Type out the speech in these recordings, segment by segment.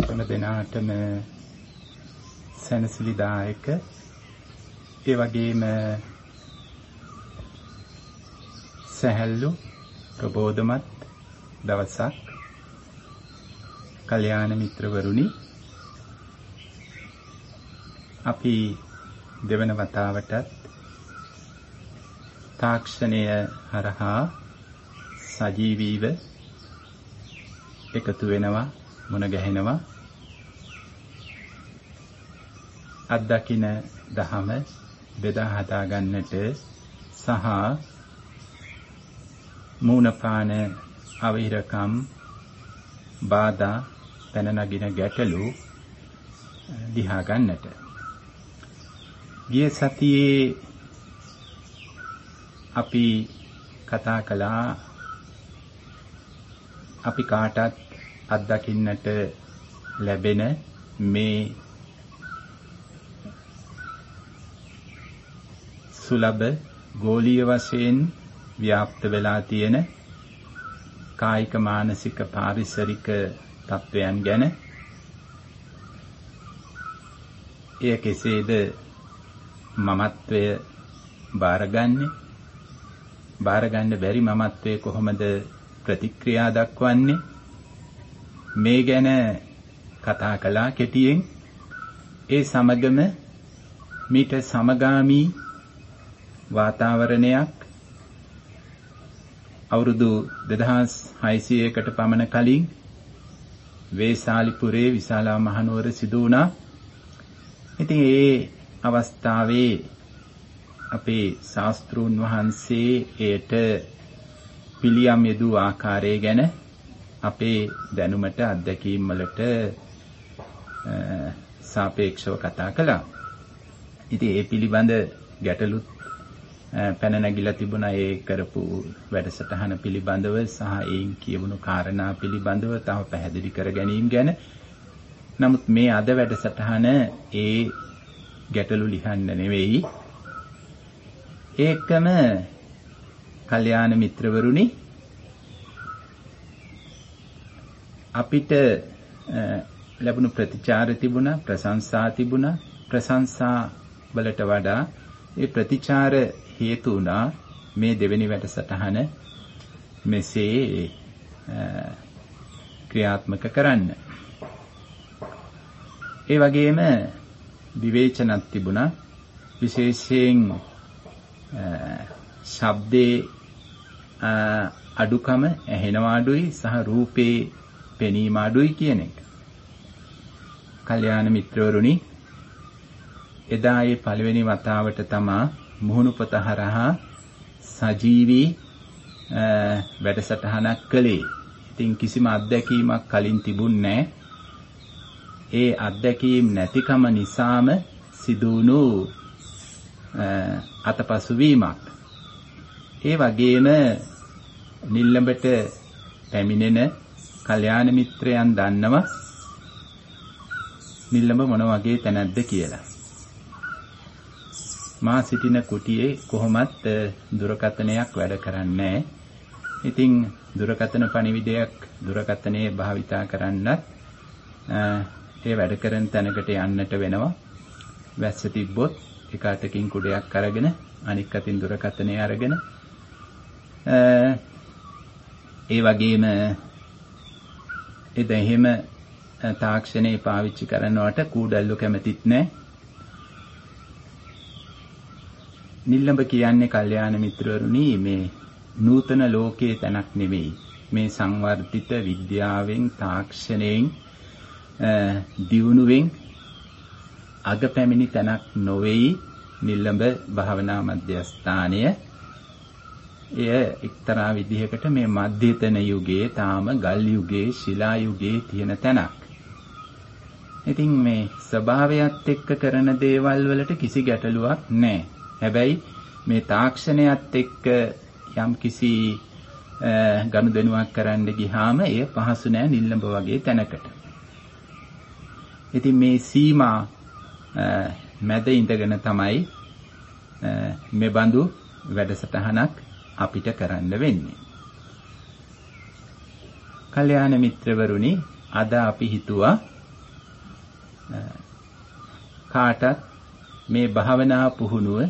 හැම දිනාටම සැනසෙලිදායක ඒ වගේම සැහැල්ලු ප්‍රබෝධමත් දවසක් කල්යාණ මිත්‍රවරුනි අපි දෙවන වතාවටත් තාක්ෂණය හරහා සජීවීව එකතු වෙනවා මුණ ගැහෙනවා අත්දකින්න දහම බෙදා හදා ගන්නට සහ මූණපාන අවිරකම් බාධා පැන නගින ගැටලු දිහා ගන්නට ගිය සතියේ අපි කතා කළා අපි කාටත් අත්දකින්නට ලැබෙන මේ සුලභ ගෝලීය වශයෙන් ව්‍යාප්ත වෙලා තියෙන කායික මානසික පාරිසරික තත්වයන් ගැන එය කෙසේද මමත්වය බාරගන්න බැරි මමත්වයේ කොහොමද ප්‍රතික්‍රියා දක්වන්නේ මේ ගැන කතා කළා කෙටියෙන් ඒ සමගම මීට සමගාමී වාතාවරණයක් අවුරුදු 2600කට පමණ කලින් වේසාලිපුරේ විශාලා මහනුවර සිදු වුණා. ඉතින් ඒ අවස්ථාවේ අපේ ශාස්ත්‍රූන් වහන්සේ ඒට පිළියම් යෙදූ ආකාරය ගැන අපේ දැනුමට අත්දැකීම් වලට සාපේක්ෂව කතා කළා. ඉතින් ඒ පිළිබඳ ගැටලුත් පැන නැගිලා තිබුණා ඒ කරපු වැඩසටහන පිළිබඳව සහ ඒන් කියවුණු කාරණා පිළිබඳව තව පැහැදිලි කර ගැනීම ගැන. නමුත් මේ අද වැඩසටහන ඒ ගැටලු ලිහන්න නෙවෙයි. ඒකම කල්යාණ මිත්‍රවරුනි අපිට ලැබුණු ප්‍රතිචාර තිබුණා ප්‍රශංසා තිබුණා ප්‍රශංසා වලට වඩා ඒ ප්‍රතිචාර හේතු වුණා මේ දෙවෙනි වැඩසටහන මෙසේ ක්‍රියාත්මක කරන්න. ඒ වගේම විවේචනක් තිබුණා විශේෂයෙන් ශබ්දේ අඩුකම ඇහෙනවා අඩුයි සහ රූපේ පෙනීම අඩුයි කියන එක. කල්යාණ මිත්‍රවරුනි එදා ඒ පළවෙනි වතාවට තමා මුහුණු පොත හරහා සජීවී වැඩසටහනක් කළේ. ඉතින් කිසිම අත්දැකීමක් කලින් තිබුණේ ඒ අත්දැකීම් නැතිකම නිසාම සිදුණු අතපසු වීමක්. ඒ වගේම නිල්ලඹට පැමිණෙන කල්යාණ මිත්‍රයන් දන්නවා නිල්ලඹ මොන වගේ තැනක්ද කියලා. මා සිටින කුටියේ කොහොමත් දුරකථනයක් වැඩ කරන්නේ. ඉතින් දුරකථන පණිවිඩයක් දුරකථනයේ භාවිතා කරන්නත් ඒ වැඩ කරන තැනකට යන්නට වෙනවා. වැස්ස තිබ්බොත් එක අතකින් කුඩයක් අරගෙන අනික් අතින් දුරකථනය අරගෙන ඒ වගේම එද එහෙම තාක්ෂණේ පාවිච්චි කරනවට කූඩල්ලු කැමතිත් නැහැ. නිල්ලඹ කියන්නේ කල්යාණ මිත්‍රවරුනි මේ නූතන ලෝකයේ තැනක් නෙවෙයි. මේ සංවර්ධිත විද්‍යාවෙන් තාක්ෂණයෙන් දියුණුවෙන් අග පැමිණි තැනක් නොවේයි නිල්ලඹ භාවනා මධ්‍යස්ථානය. එය එක්තරා විදිහකට මේ මධ්‍යතන යුගයේ තාම ගල් යුගයේ ශිලා යුගයේ තියෙන තැනක්. ඉතින් මේ ස්වභාවයත් එක්ක කරන දේවල් වලට කිසි ගැටලුවක් නැහැ. හැබැයි මේ තාක්ෂණයත් එක්ක යම් කිසි ගනුදෙනුවක් කරන්න ගියාම එය පහසු නෑ නිල්ලඹ වගේ තැනකට. ඉතින් මේ සීමා මැද ඉඳගෙන තමයි මේ බඳු වැඩසටහනක් අපිට කරන්න වෙන්නේ. කල්යාණ මිත්‍රවරුනි, අද අපි හිතුවා කාටත් මේ භාවනා පුහුණුව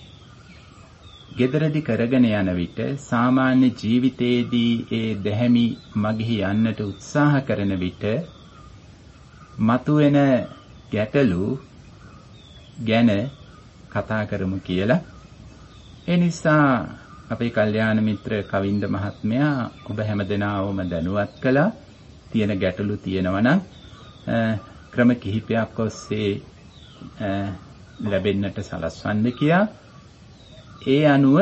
ගෙදරදී කරගෙන යන විට සාමාන්‍ය ජීවිතයේදී ඒ දැහැමි මගෙහි යන්නට උත්සාහ කරන විට මතුවෙන ගැටලු ගැන කතා කරමු කියලා. ඒ නිසා අපේ කල්යාණ මිත්‍ර කවින්ද මහත්මයා ඔබ හැමදෙනාවම දැනුවත් කළා. තියෙන ගැටලු තියෙනවා නම් ක්‍රම කිහිපයක් ඔස්සේ ලැබෙන්නට සලස්වන්න කියා. ඒ අනුව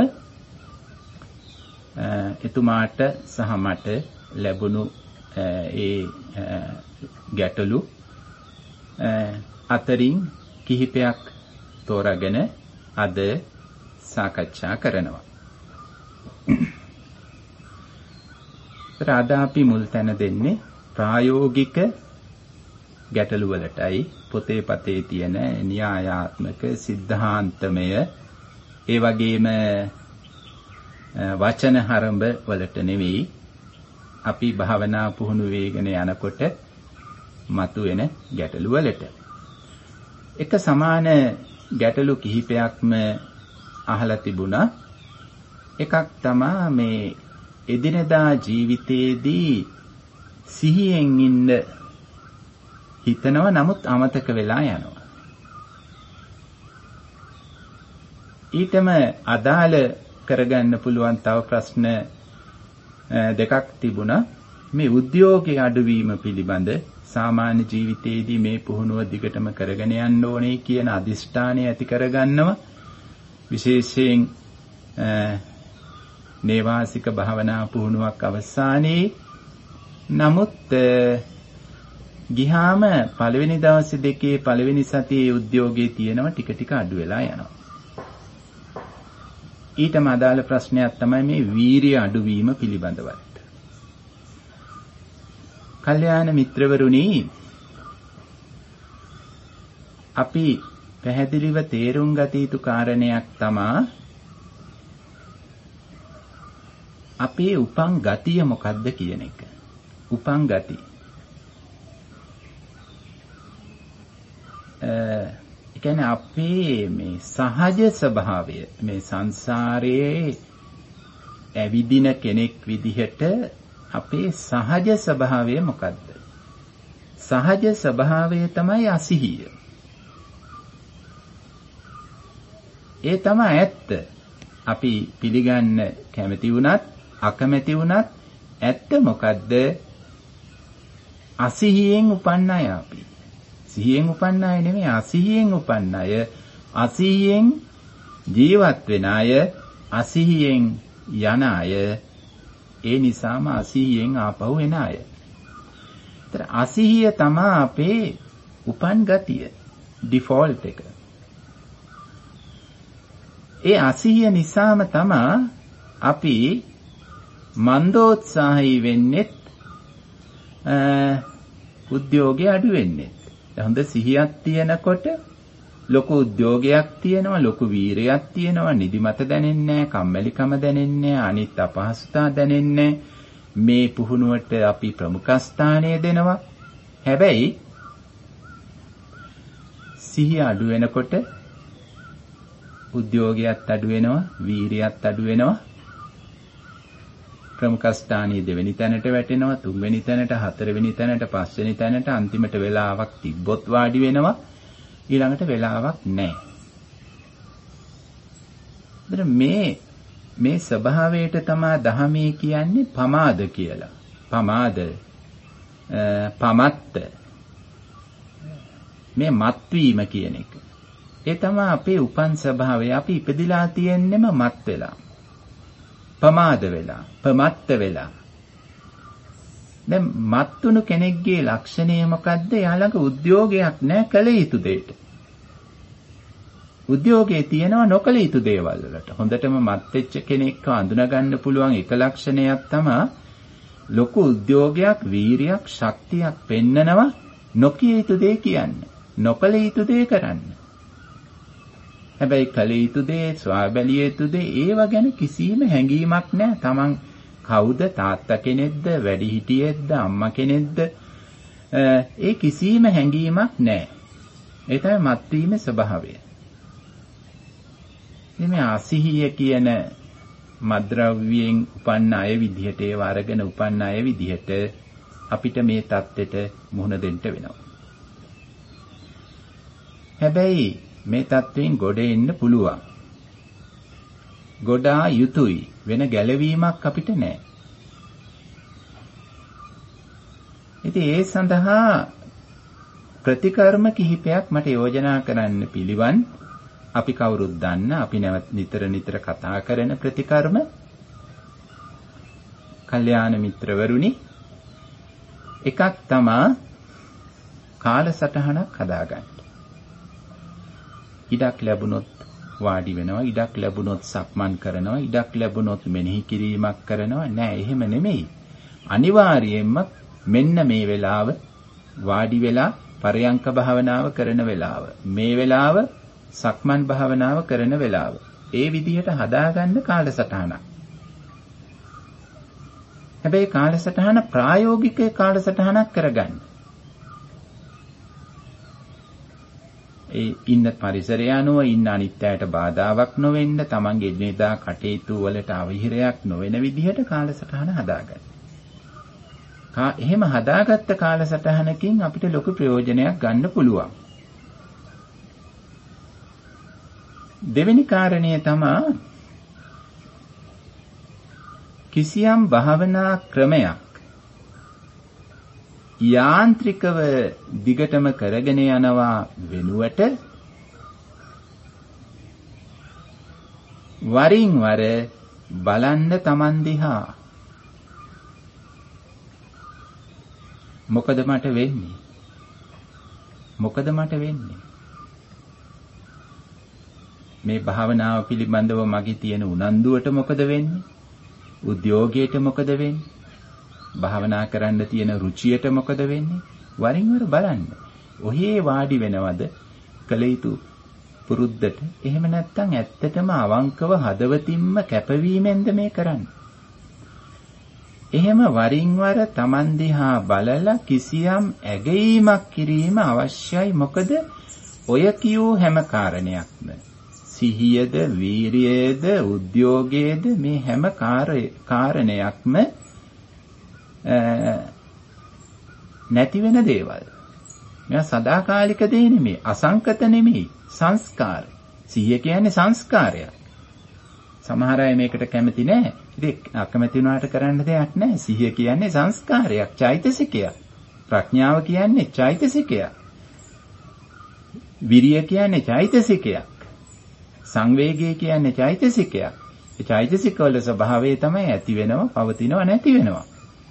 එතුමාට සහ මට ලැබුණු ඒ ගැටලු අතරින් කිහිපයක් තෝරාගෙන අද සාකච්ඡා කරනවා. අද අපි මුල් තැන දෙන්නේ ප්‍රායෝගික ගැටලු වලටයි. පොතේ පතේ තියෙන න්‍යායාත්මක සිද්ධාන්තමය ඒ වගේම වචන හරඹ වලට නෙවෙයි අපි භාවනා පුහුණු වේගෙන යනකොට මතුවෙන ගැටලු වලට. එක සමාන ගැටලු කිහිපයක්ම අහලා තිබුණා. එකක් තමයි මේ එදිනෙදා ජීවිතයේදී සිහියෙන් ඉන්න හිතනවා නමුත් අමතක වෙලා යනවා. ඊටම අදාළ කරගන්න පුළුවන් තව ප්‍රශ්න දෙකක් තිබුණා. මේ උද්‍යෝගයේ අඩුවීම පිළිබඳ සාමාන්‍ය ජීවිතයේදී මේ පුහුණුව දිගටම කරගෙන යන්න ඕනේ කියන අදිෂ්ඨානය ඇති කරගන්නවා. විශේෂයෙන් නේවාසික භාවනා පුහුණුවක් අවසානයේ නමුත් ගිහාම පළවෙනි දවස් දෙකේ පළවෙනි සතියේ උද්‍යෝගයේ තියෙනවා ටික ටික අඩු වෙලා යනවා. ඊටම අදාළ ප්‍රශ්නයක් තමයි මේ වීරිය අඩුවීම පිළිබඳව. කල්යාණ මිත්‍රවරුනි, අපි පැහැදිලිව තේරුම් ගත යුතු කාරණයක් තමයි අපේ උපන් ගතිය මොකක්ද කියන එක. උපන් ගති. ඒ කියන්නේ අපේ මේ සහජ ස්වභාවය මේ සංසාරයේ ඇවිදින කෙනෙක් විදිහට අපේ සහජ ස්වභාවය මොකද්ද? සහජ ස්වභාවය තමයි අසිහිය. ඒ තමයි ඇත්ත. අපි පිළිගන්න කැමති වුණත් අකමැති වුණත් ඇත්ත මොකද්ද? අසිහියෙන් උපන්න අය අපි. සිහියෙන් උපන්න අය නෙමෙයි, අසිහියෙන් උපන්න අය. අසිහියෙන් ජීවත් වෙන අය, අසිහියෙන් යන අය. ඒ නිසාම අසිහියෙන් ආපහු එන අය. ඒතර අසිහිය තමයි අපේ උපන් ගතිය, ඩිෆෝල්ට් එක. ඒ අසිහිය නිසාම තමයි අපි මන්දෝත්සාහී වෙන්නේ, උද්‍යෝගය අඩු වෙන්නේ. හොඳ සිහියක් තියෙනකොට ලොකු උද්‍යෝගයක් තියෙනවා, ලොකු වීරයක් තියෙනවා, නිදිමත දැනෙන්නේ නැහැ, කම්මැලිකම දැනෙන්නේ නැහැ, අනිත් අපහසුතා දැනෙන්නේ නැහැ. මේ පුහුණුවට අපි ප්‍රමුඛ ස්ථානය දෙනවා. හැබැයි සිහිය අඩු වෙනකොට උද්‍යෝගයත් අඩු වෙනවා, වීරියත් අඩු වෙනවා. ප්‍රමුඛ ස්ථානීය දෙවෙනි තැනට වැටෙනවා, තුන්වෙනි තැනට, හතරවෙනි තැනට, පස්වෙනි තැනට, අන්තිමට වෙලාවක් තිබ්බොත් වාඩි වෙනවා, ඊළඟට වෙලාවක් නැහැ. මේ ස්වභාවයට තමයි ධහමේ කියන්නේ පමාද කියලා. පමාද, පමත්ත, මේ මත්වීම කියන එක. ඒ තමයි අපේ උපන් ස්වභාවය. අපි ඉපදිලා තියෙන්නෙම මත් වෙලා, පමාද වෙලා, පමත්ත වෙලා. දැන් මත්තුණු කෙනෙක්ගේ ලක්ෂණය මොකද්ද? එයා ළඟ උද්‍යෝගයක් නැහැ කළ යුතු දෙයට. උද්‍යෝගයේ තියෙනවා නොකළ යුතු දේවල් වලට. හොඳටම මත් වෙච්ච කෙනෙක්ව අඳුනා ගන්න පුළුවන් එක ලක්ෂණයක් තමයි ලොකු උද්‍යෝගයක්, වීරියක්, ශක්තියක් පෙන්නනවා නොකිය යුතු දේ කියන්නේ. නොකළ යුතු දේ කරන්න. හැබැයි කළ යුතු දේ, ස්වාබැලිය යුතු දේ, ඒව ගැන කිසිම හැඟීමක් නැහැ. Taman කවුද? තාත්තා කෙනෙක්ද? වැඩිහිටියෙක්ද? අම්මා කෙනෙක්ද? ඒ කිසිම හැඟීමක් නැහැ. ඒ තමයි මත්වීමේ ස්වභාවය. මේ අසිහිය කියන මද්ද්‍රව්‍යයෙන් උපන්න අය විදිහට ඒව අරගෙන උපන්න අය විදිහට අපිට මේ தත්ත්වෙට මුහුණ දෙන්න වෙනවා. හැබැයි මේ தත්ත්වයෙන් ගොඩ එන්න පුළුවන්. ගොඩා යුතුයි. වෙන ගැලවීමක් අපිට නැහැ. ඉතින් ඒ සඳහා ප්‍රතිකර්ම කිහිපයක් මට යෝජනා කරන්න පිළිවන්. අපි කවුරුත් දන්න, අපි නිතර කතා කරන ප්‍රතිකර්ම. කල්යාණ මිත්‍රවරුනි, එකක් තමා කාලසටහනක් හදාගන්න. ඉඩක් ලැබුණොත් වාඩි වෙනවා, ඉඩක් ලැබුණොත් සක්මන් කරනවා, ඉඩක් ලැබුණොත් මෙනෙහි කිරීමක් කරනවා. නෑ, එහෙම නෙමෙයි. අනිවාර්යයෙන්ම මෙන්න මේ වෙලාව වාඩි වෙලා පරයන්ක භාවනාව කරන වෙලාව, මේ වෙලාව සක්මන් භාවනාව කරන වෙලාව. ඒ විදිහට හදාගන්න කාලසටහනක්. හැබැයි කාලසටහන ප්‍රායෝගික කාලසටහනක් කරගන්න. ඒ ඉන්න පරිසරය අනුව ඉන්න අනිත්‍යයට බාධාවක් නොවෙන්න, තමන්ගේ එදිනෙදා කටයුතු වලට අවහිරයක් නොවන විදිහට කාලසටහන හදාගන්න. එහෙම හදාගත්ත කාලසටහනකින් අපිට ලොකු ප්‍රයෝජනයක් ගන්න පුළුවන්. දෙවෙනි කාරණය තමයි කිසියම් භාවනා ක්‍රමයක් යාන්ත්‍රිකව දිගටම කරගෙන යනවා වෙනුවට වරින් වර බලන්න Taman දිහා. මොකද මට වෙන්නේ? මේ භාවනාව පිළිබඳව මගේ තියෙන උනන්දුවට මොකද වෙන්නේ? උද්‍යෝගයට මොකද වෙන්නේ? භාවනා කරන්න තියෙන රුචියට මොකද වෙන්නේ? වරින් වර බලන්න. ඔහේ වාඩි වෙනවද කළ යුතු පුරුද්දට? එහෙම නැත්නම් ඇත්තටම අවංකව හදවතින්ම කැපවීමෙන්ද මේ කරන්නේ? එහෙම වරින් වර Taman දිහා බලලා කිසියම් ඇගීමක් කිරීම අවශ්‍යයි. මොකද ඔය කියූ හැම කාරණයක්ම සිහියද, වීරියද, උද්‍යෝගයේද මේ හැම කාරණයක්ම නැති වෙන දේවල්. මේවා සදාකාලික දේ නෙමෙයි, අසංකත නෙමෙයි, සංස්කාර. සිහිය කියන්නේ සංස්කාරයක්. සමහර අය මේකට කැමති නැහැ. ඉතින් අකමැති වුණාට කරන්න දෙයක් නැහැ. සිහිය කියන්නේ සංස්කාරයක්, චෛතසිකයක්. ප්‍රඥාව කියන්නේ චෛතසිකයක්. විරිය කියන්නේ චෛතසිකයක්. සංවේගය කියන්නේ චෛතසිකයක්. ඒ චෛතසික වල ස්වභාවය තමයි ඇති වෙනවා, පවතිනවා, නැති වෙනවා.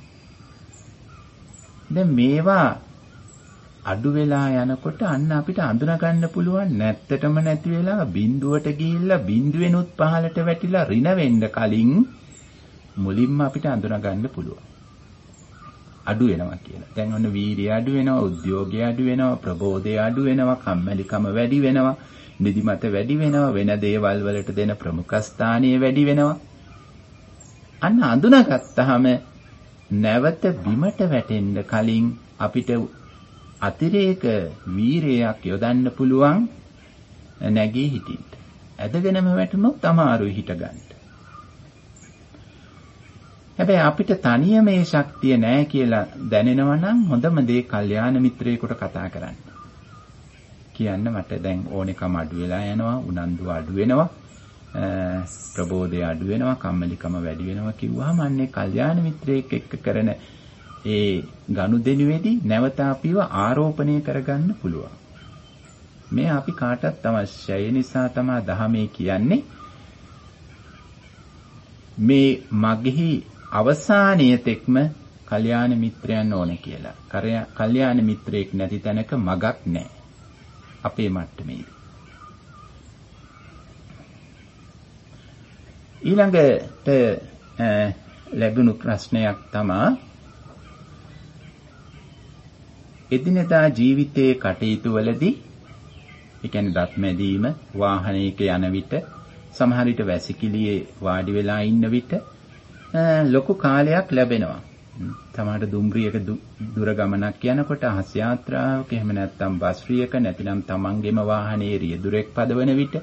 දැන් මේවා අඩු වෙලා යනකොට අන්න අපිට අඳුනා ගන්න පුළුවන් නැත්තටම නැති වෙලා බිඳුවට ගිහිල්ලා බිඳුවෙනුත් පහළට වැටිලා ඍණ වෙන්න කලින් මුලින්ම අපිට අඳුනා ගන්න පුළුවන්. අඩු වෙනවා කියලා. දැන් ඔන්න වීර්යය අඩු වෙනවා, උද්‍යෝගය අඩු වෙනවා, ප්‍රබෝධය අඩු වෙනවා, කම්මැලිකම වැඩි වෙනවා, නිදිමත වැඩි වෙනවා, වෙන දේවල් වලට දෙන ප්‍රමුඛ ස්ථානීය වැඩි වෙනවා. අන්න අඳුනාගත්තාම නැවත බිමට වැටෙන්න කලින් අපිට අතිරේක වීරයක් යොදන්න පුළුවන් නැගී හිටින්න. ඇදගෙනම වැටුනොත් අමාරුයි හිට ගන්න. හැබැයි අපිට තනිය මේ ශක්තිය නැහැ කියලා දැනෙනවා නම් හොඳම දේ කල්යාණ මිත්‍රයෙකුට කතා කරන්න. කියන්න මට දැන් ඕනෙකම අඩු වෙලා යනවා, උනන්දුව අඩු වෙනවා, ප්‍රබෝධය අඩු වෙනවා, කම්මැලිකම වැඩි වෙනවා කිව්වහම අන්නේ කල්යාණ මිත්‍රයෙක් එක්ක කරන ඒ ගනුදෙනුවේදී නැවත අපිව ආරෝපණය කරගන්න පුළුවන්. මේ අපි කාටත් අවශ්‍යයි. ඒ නිසා තමයි ධහමේ කියන්නේ මේ මගෙහි අවසානයේ තෙක්ම කල්යාණ මිත්‍රයන් ඕනේ කියලා. කල්යාණ මිත්‍රයෙක් නැති තැනක මගක් නැහැ. අපේ මට්ටමේ. ඊළඟට ලැබුණු ප්‍රශ්නයක් තමයි එදිනෙදා ජීවිතයේ කටයුතු වලදී ඒ කියන්නේ දත් මැදීම, වාහනයක යන විට, සමහර විට වැසිකිළියේ වාඩි වෙලා ඉන්න විට ලොකු කාලයක් ලැබෙනවා. තමාට දුම්රියක දුර ගමනක් යනකොට අහස් යාත්‍රාවක එහෙම නැත්නම් බස් රියක නැතිනම් තමන්ගේම වාහනේ රියදුරෙක් පදවන විට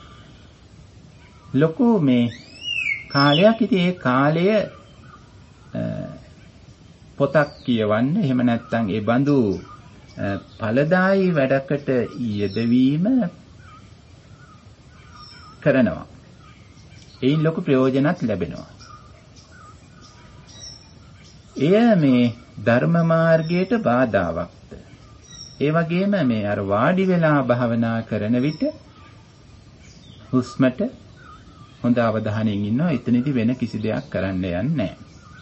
ලොකු මේ කාලයක් ඉතින් ඒ කාලය පොතක් කියවන්න එහෙම නැත්නම් ඒ බඳු ඵලදායී වැඩකට යෙදවීම කරනවා. ඒයින් ලොකු ප්‍රයෝජනත් ලැබෙනවා. එය මේ ධර්ම මාර්ගයට බාධාවක්ද? ඒ වගේම මේ අර වාඩි වෙලා භාවනා කරන විට හුස්මට හොඳ අවධානයෙන් ඉන්නවා. එතනදී වෙන කිසි දෙයක් කරන්න යන්නේ නැහැ.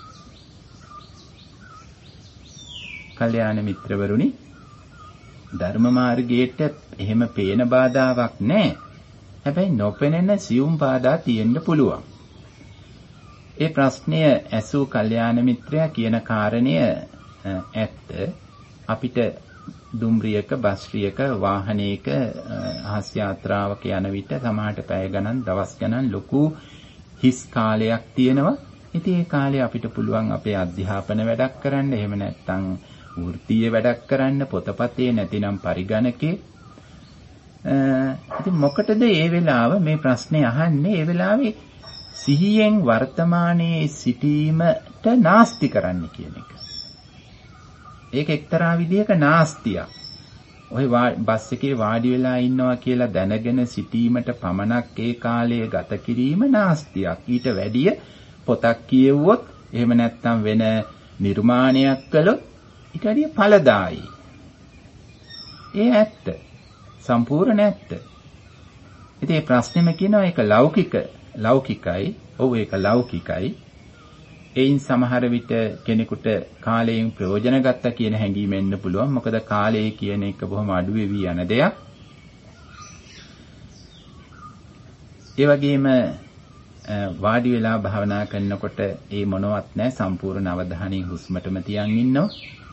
කල්යාණ මිත්‍රවරුනි, ධර්ම මාර්ගයට එහෙම පේන බාධාවක් නැහැ. හැබැයි නොපෙනෙන සියුම් බාධා තියෙන්න පුළුවන්. ඒ ප්‍රශ්නය ඇසූ කල්යාණ මිත්‍රයා කියන කාරණය ඇත්ත. අපිට දුම්රියක බස් රියක වාහනයක අහස් යාත්‍රාවක යන විට සමහරට පැය ගණන් දවස් ගණන් ලොකු හිස් කාලයක් තියෙනවා. ඉතින් ඒ කාලේ අපිට පුළුවන් අපේ අධ්‍යාපන වැඩක් කරන්න, එහෙම නැත්නම් වෘත්තීය වැඩක් කරන්න, පොතපතේ නැතිනම් පරිගණකේ. ඉතින් මොකටද මේ වෙලාව මේ ප්‍රශ්නේ අහන්නේ? ඒ වෙලාවේ සිහියෙන් වර්තමානයේ සිටීමට නාස්ති කරන්න කියන එක. ඒක එක්තරා විදියක නාස්තියක්. ඔය බස් එකේ වාඩි වෙලා ඉන්නවා කියලා දැනගෙන සිටීමට පමණක් ඒ කාලය ගත කිරීම නාස්තියක්. ඊට වැඩිය පොතක් කියවුවොත්, එහෙම නැත්නම් වෙන නිර්මාණයක් කළොත් ඊට වැඩිය ඵලදායී. ඒ ඇත්ත. සම්පූර්ණ ඇත්ත. ඉතින් මේ ප්‍රශ්නේම කියනවා ඒක ලෞකිකයි. ඔව් ඒක ලෞකිකයි. එයින් සමහර විට කෙනෙකුට කාලයෙන් ප්‍රයෝජන ගත්තා කියන හැඟීම එන්න පුළුවන්. මොකද කාලය කියන එක බොහොම අඩු වෙවි යන දෙයක්. ඒ වගේම වාඩි වෙලා භාවනා කරනකොට ඒ මොනවත් නැහැ, සම්පූර්ණ අවධානය හුස්මටම තියන් ඉන්නවා.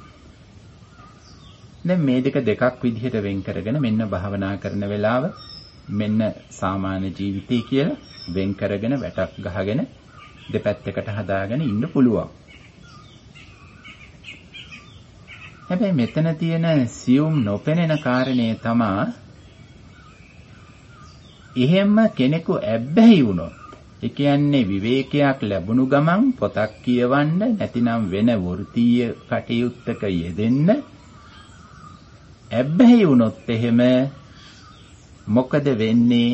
දැන් මේ දෙකක් විදිහට වෙන් කරගෙන මෙන්න භාවනා කරන වෙලාව, මෙන්න සාමාන්‍ය ජීවිතය කියලා වෙන් කරගෙන වැටක් ගහගෙන දෙපැත්තකට හදාගෙන ඉන්න පුළුවන්. හැබැයි මෙතන තියෙන සියුම් නොපෙනෙන කාරණේ තමා, එහෙම කෙනෙකු ඇබ්බැහි වුණොත්, ඒ කියන්නේ විවේකයක් ලැබුණු ගමන් පොතක් කියවන්න නැතිනම් වෙන වෘත්තීය කටයුත්තක යෙදෙන්න ඇබ්බැහි වුණොත් එහෙම මොකද වෙන්නේ?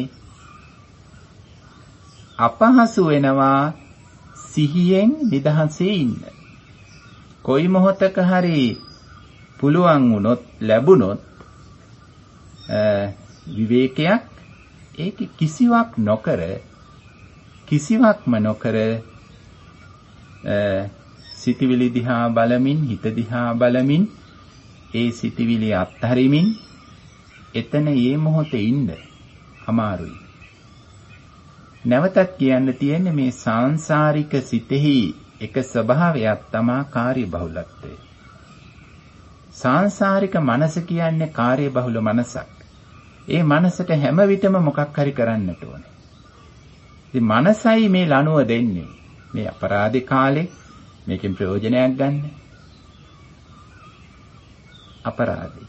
අපහසු වෙනවා සිහියෙන් නිදහසේ ඉන්න. කොයි මොහොතක හරි පුළුවන් වුණොත්, ලැබුණොත් විවේකයක්, ඒක කිසිවක්ම නොකර සිතවිලි දිහා බලමින්, හිත දිහා බලමින්, ඒ සිතවිලි අත්හරිමින් එතන මේ මොහොතේ ඉන්න අමාරුයි. නැවතත් කියන්න තියෙන්නේ මේ සාංශාරික සිතෙහි එක ස්වභාවයක් තමා කාර්යබහුලත්වය. සාංශාරික මනස කියන්නේ කාර්යබහුල මනසක්. ඒ මනසට හැම විටම මොකක් හරි කරන්නට ඕනේ. ඉතින් මනසයි මේ ලනුව දෙන්නේ. මේ අපරාධේ කාලේ මේකෙන් ප්‍රයෝජනයක් ගන්න. අපරාධේ.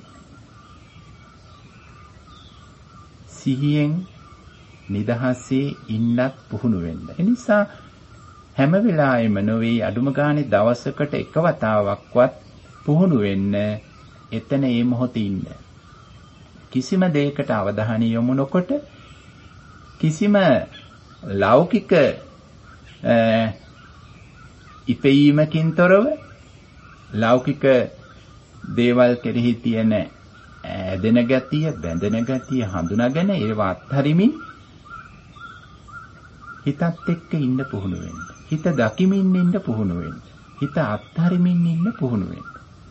සිහියෙන් නිදහසේ ඉන්නත් පුහුණු වෙන්න. ඒ නිසා හැම වෙලාවෙම නොවේ, අඩුම ගානේ දවසකට එක වතාවක්වත් පුහුණු වෙන්න එතන මේ මොහොතේ ඉන්න. කිසිම දෙයකට අවධානය යොමු නොකොට, කිසිම ලෞකික ඉපීමකින් තොරව, ලෞකික දේවල් කෙරෙහි තියෙන ඇදෙන ගතිය, බැඳෙන ගතිය හඳුනාගෙන ඒවා අත්හරිමින් හිතත් එක්ක ඉන්න පුහුණු වෙන්න. හිත දකිමින් ඉන්න පුහුණු වෙන්න. හිත අත්හරිමින් ඉන්න පුහුණු වෙන්න.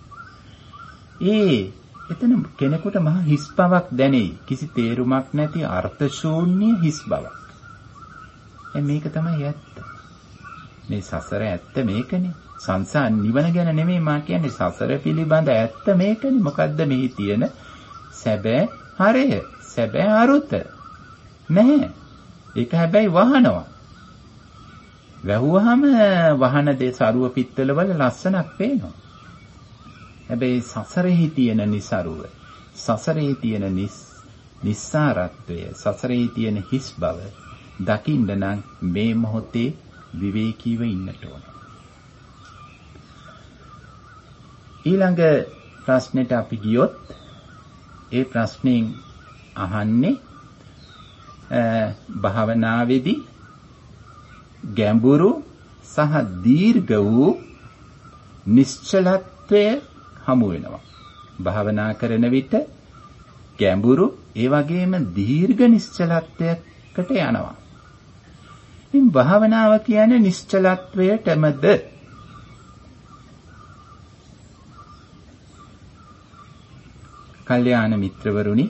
එතන කෙනෙකුට මහ හිස් බවක් දැනේ. කිසි තේරුමක් නැති අර්ථ ශූන්‍ය හිස් බවක්. මේක තමයි ඇත්ත. මේ සසර ඇත්ත මේකනේ. සංසාර නිවන ගැන නෙමෙයි මා කියන්නේ, සසර පිළිබඳ ඇත්ත මේකනේ. මොකද්ද මෙහි තියෙන සැබෑ හරය, සැබෑ අරුත නැහැ. ඒක හැබැයි වහනවා. වැහුවාම වහන දේ සරුව පිත්තල වල ලස්සනක් පේනවා. හැබැයි සසරෙහි තියෙන નિසරුව, සසරෙහි තියෙන නිස්සාරත්වය, සසරෙහි තියෙන හිස් බව දකින්න නම් මේ මොහොතේ විවේකීව ඉන්නට ඕන. ඊළඟ ප්‍රශ්නෙට අපි ගියොත් ඒ ප්‍රශ්نين අහන්නේ භාවනාවේදී ගැඹුරු සහ දීර්ඝ වූ නිශ්චලත්වය හමු වෙනවා. භාවනා කරන විට ගැඹුරු ඒ වගේම දීර්ඝ නිශ්චලත්වයකට යනවා. ඉතින් භාවනාව කියන්නේ නිශ්චලත්වයටමද? කල්යාණ මිත්‍රවරුනි,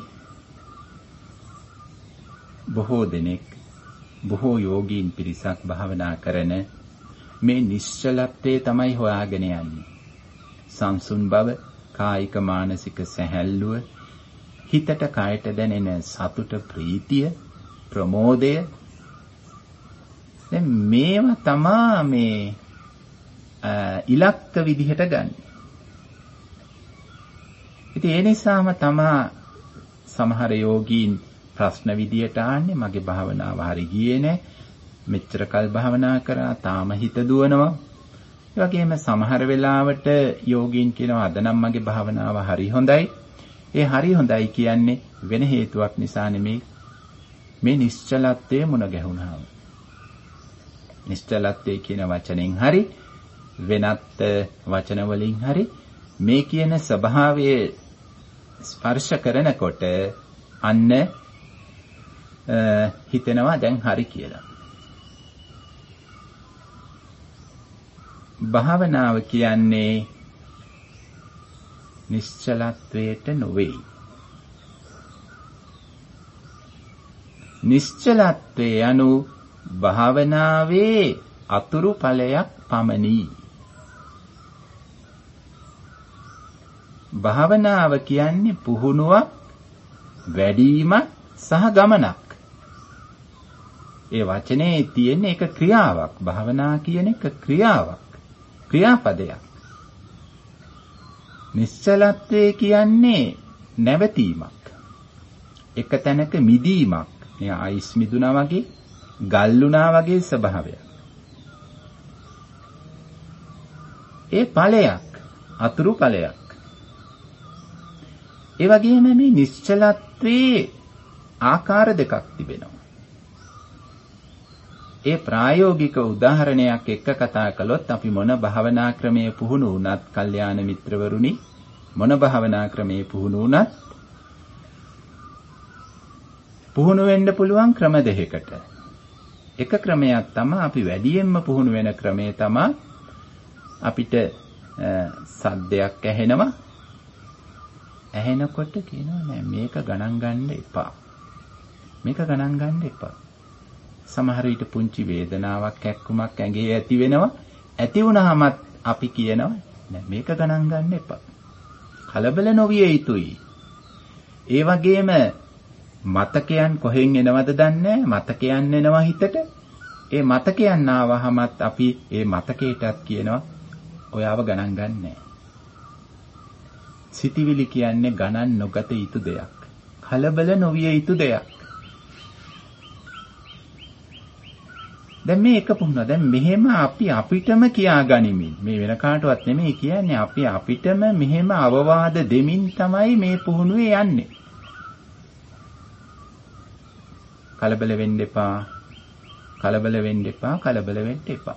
බොහෝ දෙනෙක්, බොහෝ යෝගීන් පිරිසක් භාවනා කරන මේ නිශ්චලත්වයේ තමයි හොයාගෙන යන්නේ. සංසුන් බව, කායික මානසික සැහැල්ලුව, හිතට කයට දැනෙන සතුට, ප්‍රීතිය, ප්‍රමෝදය, දැන් මේවා තමා මේ ඉලක්ක විදිහට ගන්න. ඉතින් ඒ නිසාම තමා සමහර යෝගීන් ප්‍රශ්න විදියට ආන්නේ මගේ භාවනාව හරි ගියේ නැහැ. මෙච්චර කල් භාවනා කරා තාම හිත දුවනවා. ඒ වගේම සමහර වෙලාවට යෝගීන් කියනවා අද නම් මගේ භාවනාව හරි හොඳයි. ඒ හරි හොඳයි කියන්නේ වෙන හේතුවක් නිසා නෙමෙයි. මේ නිශ්චලත්වයේ මුණ ගැහුණාම. නිශ්චලත්වයේ කියන වචනෙන් හරි වෙනත් වචන වලින් හරි මේ කියන ස්වභාවයේ ස්පර්ශ කරනකොට අන්න හිතෙනවා දැන් හරි කියලා. භාවනාව කියන්නේ නිශ්චලත්වයට නොවේ. නිශ්චලත්වය anu භාවනාවේ අතුරු ඵලයක් පමණි. භාවනාව කියන්නේ පුහුණුවක්, වැඩිවීමක් සහ ගමනක්. ඒ වචනේ තියෙන එක ක්‍රියාවක්. භාවනා කියන එක ක්‍රියාවක්. ක්‍රියාපදයක්. නිශ්චලත්වය කියන්නේ නැවතීමක්. එක තැනක මිදීමක්. මේ අයිස් මිදුණා වගේ, ගල්ුණා වගේ ස්වභාවයක්. ඒ ඵලයක්, අතුරු ඵලයක්. ඒ වගේම මේ නිශ්චලත්වයේ ආකාර දෙකක් තිබෙනවා. ඒ ප්‍රායෝගික උදාහරණයක් එක්ක කතා කළොත් අපි මොන භාවනා ක්‍රමයේ පුහුණු වුණත්, කල්යාණ මිත්‍රවරුනි, මොන භාවනා ක්‍රමයේ පුහුණු වුණත් පුහුණු වෙන්න පුළුවන් ක්‍රම දෙකකට. එක ක්‍රමයක් තමයි අපි වැඩියෙන්ම පුහුණු වෙන ක්‍රමය තමයි අපිට සද්දයක් ඇහෙනවා. ඇහෙනකොට කියනවා නෑ මේක ගණන් ගන්න එපා. මේක ගණන් ගන්න එපා. සමහර විට පුංචි වේදනාවක්, කැක්කුමක් ඇඟේ ඇති වෙනවා. ඇති වුණාමත් අපි කියනවා නෑ මේක ගණන් ගන්න එපා. කලබල නොවිය යුතුයි. ඒ වගේම මතකයන් කොහෙන් එනවද දන්නේ නැහැ. මතකයන් එනවා හිතට. ඒ මතකයන් ආවහමත් අපි ඒ මතකයටත් කියනවා ඔයාව ගණන් ගන්නෑ. සිතිවිලි කියන්නේ ගණන් නොගත යුතු දෙයක්. කලබල නොවිය යුතු දෙයක්. දැන් මේ එක පුහුණුව. දැන් මෙහෙම අපි අපිටම කියා ගනිමින් මේ වෙන කාටවත් නෙමෙයි කියන්නේ අපි අපිටම මෙහෙම අවවාද දෙමින් තමයි මේ පුහුණුවේ යන්නේ. කලබල වෙන්න එපා. කලබල වෙන්න එපා. කලබල වෙන්න එපා.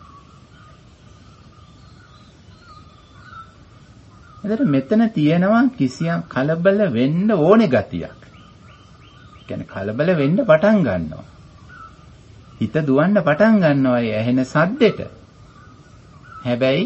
එතකොට මෙතන තියෙනවා කිසියම් කලබල වෙන්න ඕනේ ගතියක්. ඒ කියන්නේ කලබල වෙන්න පටන් ගන්නවා. හිත දුවන්න පටන් ගන්නවා ඒ ඇහෙන සද්දෙට. හැබැයි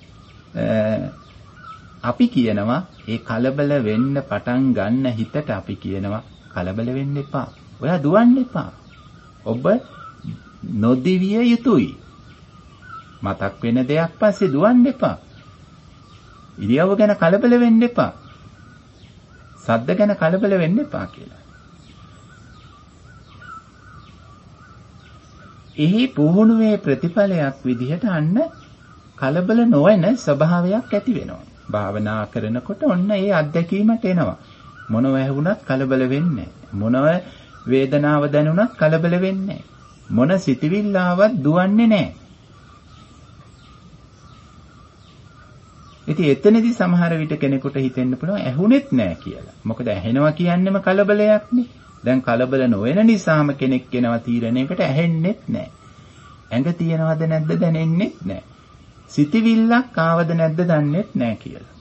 අපි කියනවා ඒ කලබල වෙන්න පටන් ගන්න හිතට අපි කියනවා කලබල වෙන්න එපා. ඔයා දුවන්න එපා. ඔබ නොදිවිය යුතුයි. මතක් වෙන දෙයක් පස්සේ දුවන්න එපා. ඉරියව්ව ගැන කලබල වෙන්න එපා. සද්ද ගැන කලබල වෙන්න එපා කියලා. එහි පුහුණුවේ ප්‍රතිඵලයක් විදිහට අන්න කලබල නොවන ස්වභාවයක් ඇති වෙනවා. භාවනා කරනකොට ඔන්න ඒ අත්දැකීමට එනවා. මොනව ඇහුණත් කලබල වෙන්නේ නැහැ. මොනව වේදනාව දැනුණත් කලබල වෙන්නේ නැහැ. මොන සිතවිල්ල ආවත් දුවන්නේ නැහැ. ඉතින් එතනදී සමහර විට කෙනෙකුට හිතෙන්න පුළුවන් ඇහුනෙත් නැහැ කියලා. මොකද ඇහෙනවා කියන්නේම කලබලයක්නේ. දැන් කලබල නොවන නිසාම කෙනෙක් වෙනවා තීරණයකට ඇහෙන්නෙත් නැහැ. ඇඟ තියනවද නැද්ද දැනෙන්නෙත් නැහැ. සිතවිල්ලක් ආවද නැද්ද දන්නෙත් නැහැ කියලා.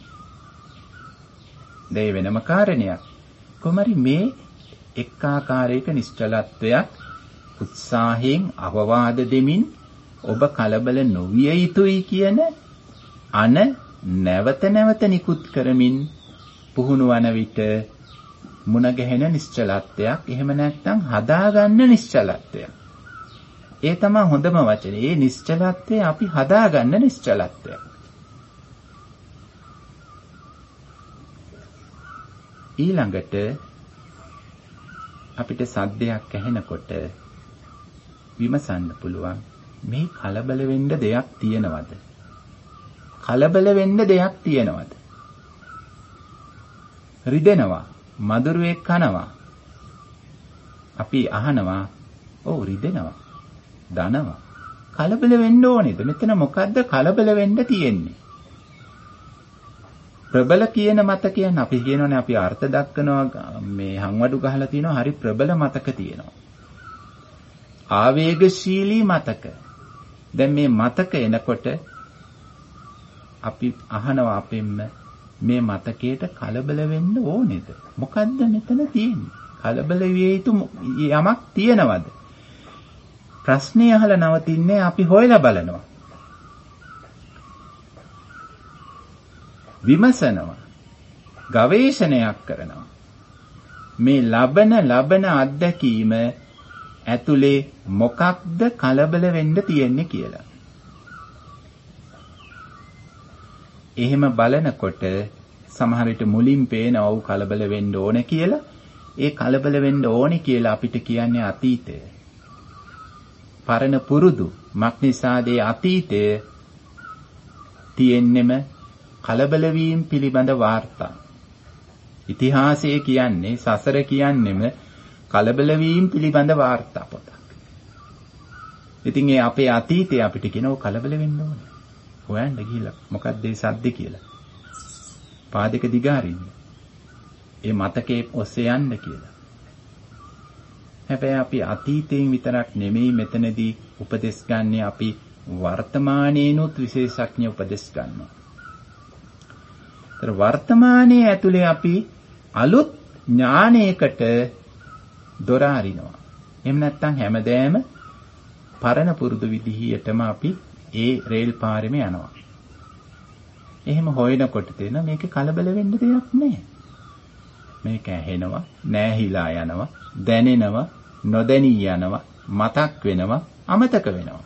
දෙය වෙනම කාරණයක්. කොහොමරි මේ එක් ආකාරයක නිශ්චලත්වයක් උත්සාහයෙන් අවවාද දෙමින් ඔබ කලබල නොවිය යුතුයි කියන අන නැවත නැවත නිකුත් කරමින් පුහුණු වන විට මුණ ගැහෙන නිශ්චලත්වයක්, එහෙම නැත්නම් හදාගන්න නිශ්චලත්වයක්. ඒ තමයි හොඳම වචනේ. ඒ නිශ්චලත්වය අපි හදාගන්න නිශ්චලත්වයක්. ඊළඟට අපිට සද්දයක් ඇහෙනකොට විමසන්න පුළුවන් මේ කලබල වෙන්න දෙයක් තියෙනවද? කලබල වෙන්න දෙයක් තියෙනවද? රිදෙනවා, මధుරයක් කනවා. අපි අහනවා, ඔව් රිදෙනවා, දනවා. කලබල වෙන්න ඕනේද? මෙතන මොකද්ද කලබල වෙන්න තියෙන්නේ? ප්‍රබල කියන මතකයන් අපි කියනෝනේ අපි අර්ථ දක්වනවා මේ හංවඩු ගහලා තියෙනවා හරි ප්‍රබල මතක තියෙනවා. ආවේගශීලී මතක. දැන් මේ මතක එනකොට අපි අහනවා අපෙන්ම මේ මතකයට කලබල වෙන්න ඕනේද? මොකද්ද මෙතන තියෙන්නේ? කලබල විය යුතු යමක් තියෙනවද? ප්‍රශ්නේ අහලා නවතින්නේ අපි හොයලා බලනවා. විමසනවා. ගවේෂණයක් කරනවා. මේ ලබන අත්දැකීම ඇතුලේ මොකක්ද කලබල වෙන්න තියෙන්නේ කියලා. එහෙම බලනකොට සමහර විට මුලින් පේනව කලබල වෙන්න ඕන කියලා. ඒ කලබල වෙන්න ඕනේ කියලා අපිට කියන්නේ අතීතය. පරණ පුරුදු මක්නිසාදේ අතීතය තියෙන්නෙම කලබල වීම පිළිබඳ වාර්තා. ඉතිහාසය කියන්නේ සසර කියන්නෙම කලබල වීම පිළිබඳ වාර්තා පොතක්. ඉතින් ඒ අපේ අතීතය අපිට කියනවා කලබල වෙන්න ඕනේ. හොයන්න ගිහිල්ලා මොකක්ද ඒ සද්ද කියලා. පාදක දිගාරින්න. ඒ මතකයේ ඔස්සේ යන්න කියලා. හැබැයි අපි අතීතයෙන් විතරක් නෙමෙයි මෙතනදී උපදෙස් ගන්න අපි වර්තමානයේනොත් විශේෂඥ උපදෙස් ගන්නවා. වර්තමානයේ ඇතුලේ අපි අලුත් ඥානයකට දොර අරිනවා. එහෙම නැත්නම් හැමදේම පරණ පුරුදු විදිහටම අපි ඒ රේල් පාරෙම යනවා. එහෙම හොයනකොට තේන මේක කලබල වෙන්න දෙයක් නැහැ. මේක ඇහෙනවා, නැහිලා යනවා, දැනෙනවා, නොදැනී යනවා, මතක් වෙනවා, අමතක වෙනවා.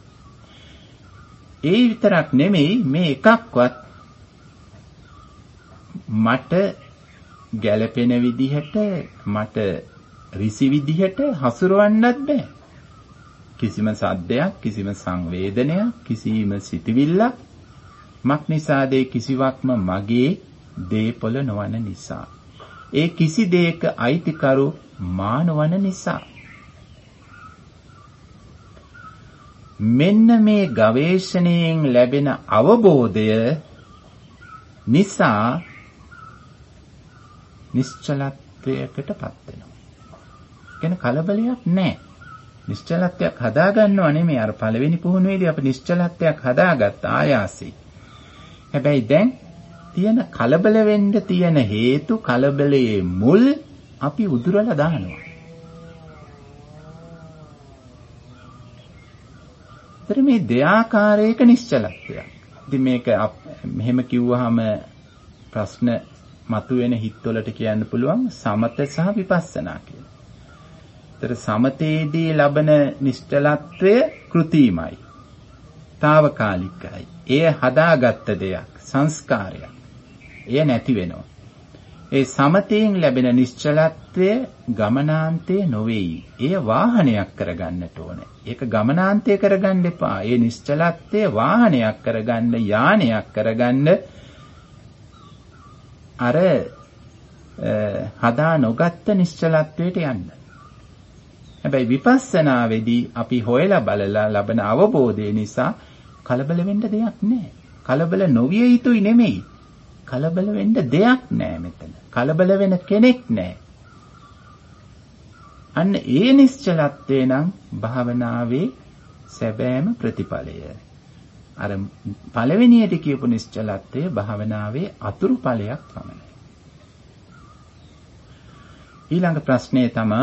ඒ විතරක් නෙමෙයි මේ එකක්වත් මට ගැළපෙන විදිහට මට රිසි විදිහට හසුරවන්නත් බෑ. කිසිම සද්දයක්, කිසිම සංවේදනයක්, කිසිම සිතවිල්ලක් මක්නිසාදේ කිසිවක්ම මගේ දේපොළ නොවන නිසා. ඒ කිසි දෙයක අයිතිකරු මා නොවන නිසා. මෙන්න මේ ගවේෂණයෙන් ලැබෙන අවබෝධය නිසා නිශ්චලත්වයකටපත් වෙනවා. කියන කලබලයක් නැහැ. නිශ්චලත්වයක් හදාගන්නව නෙමෙයි. අර පළවෙනි පුහුණුවේදී අපි නිශ්චලත්වයක් හදාගත්ත ආයාසී. හැබැයි දැන් තියෙන කලබල වෙන්න තියෙන හේතු කලබලයේ මුල් අපි උදුරලා දානවා. ඒතර මේ දෙආකාරයක නිශ්චලත්වයක්. ඉතින් මේක මෙහෙම කිව්වහම ප්‍රශ්න මතුවෙන හිත්වලට කියන්න පුළුවන් සමත සහ විපස්සනා කියලා. ඒතර සමතේදී ලබන නිශ්චලත්වය කෘතිමයි. తాවකාලිකයි. එය හදාගත්ත දෙයක්, සංස්කාරයක්. එය නැති වෙනවා. ඒ සමතයෙන් ලැබෙන නිශ්චලත්වය ගමනාන්තයේ නොවේයි. එය වාහනයක් කරගන්නට ඕනේ. ඒක ගමනාන්තය කරගන්න එපා. ඒ නිශ්චලත්වය වාහනයක් කරගන්න, යානයක් කරගන්න අර හදා නොගත්ත නිශ්චලත්වයට යන්න. හැබැයි විපස්සනාවේදී අපි හොයලා බලලා ලබන අවබෝධය නිසා කලබල වෙන්න දෙයක් නැහැ. කලබල නොවිය යුතුයි නෙමෙයි. කලබල වෙන්න දෙයක් නැහැ මෙතන. කලබල වෙන කෙනෙක් නැහැ. අන්න ඒ නිශ්චලත්වේ නම් භාවනාවේ සැබෑම ප්‍රතිඵලය. අර පළවෙනියට කියපු නිශ්චලත්වය භාවනාවේ අතුරු ඵලයක් පමණයි. ඊළඟ ප්‍රශ්නේ තමයි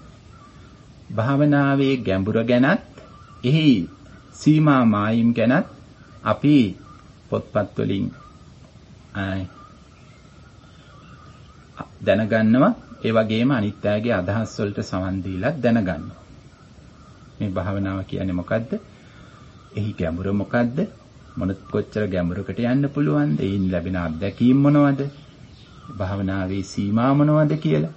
භාවනාවේ ගැඹුර ගැනත් එහි සීමා මායිම් ගැනත් අපි පොත්පත් වලින් දැනගන්නවා. ඒ වගේම අනිත් අයගේ අදහස් වලට සවන් දීලා දැනගන්නවා. මේ භාවනාව කියන්නේ මොකද්ද? එහි ගැඹුර මොකද්ද? කොච්චර ගැඹුරකට යන්න පුළුවන්ද? එයින් ලැබෙන අත්දැකීම් මොනවද? භාවනාවේ සීමා මොනවද කියලා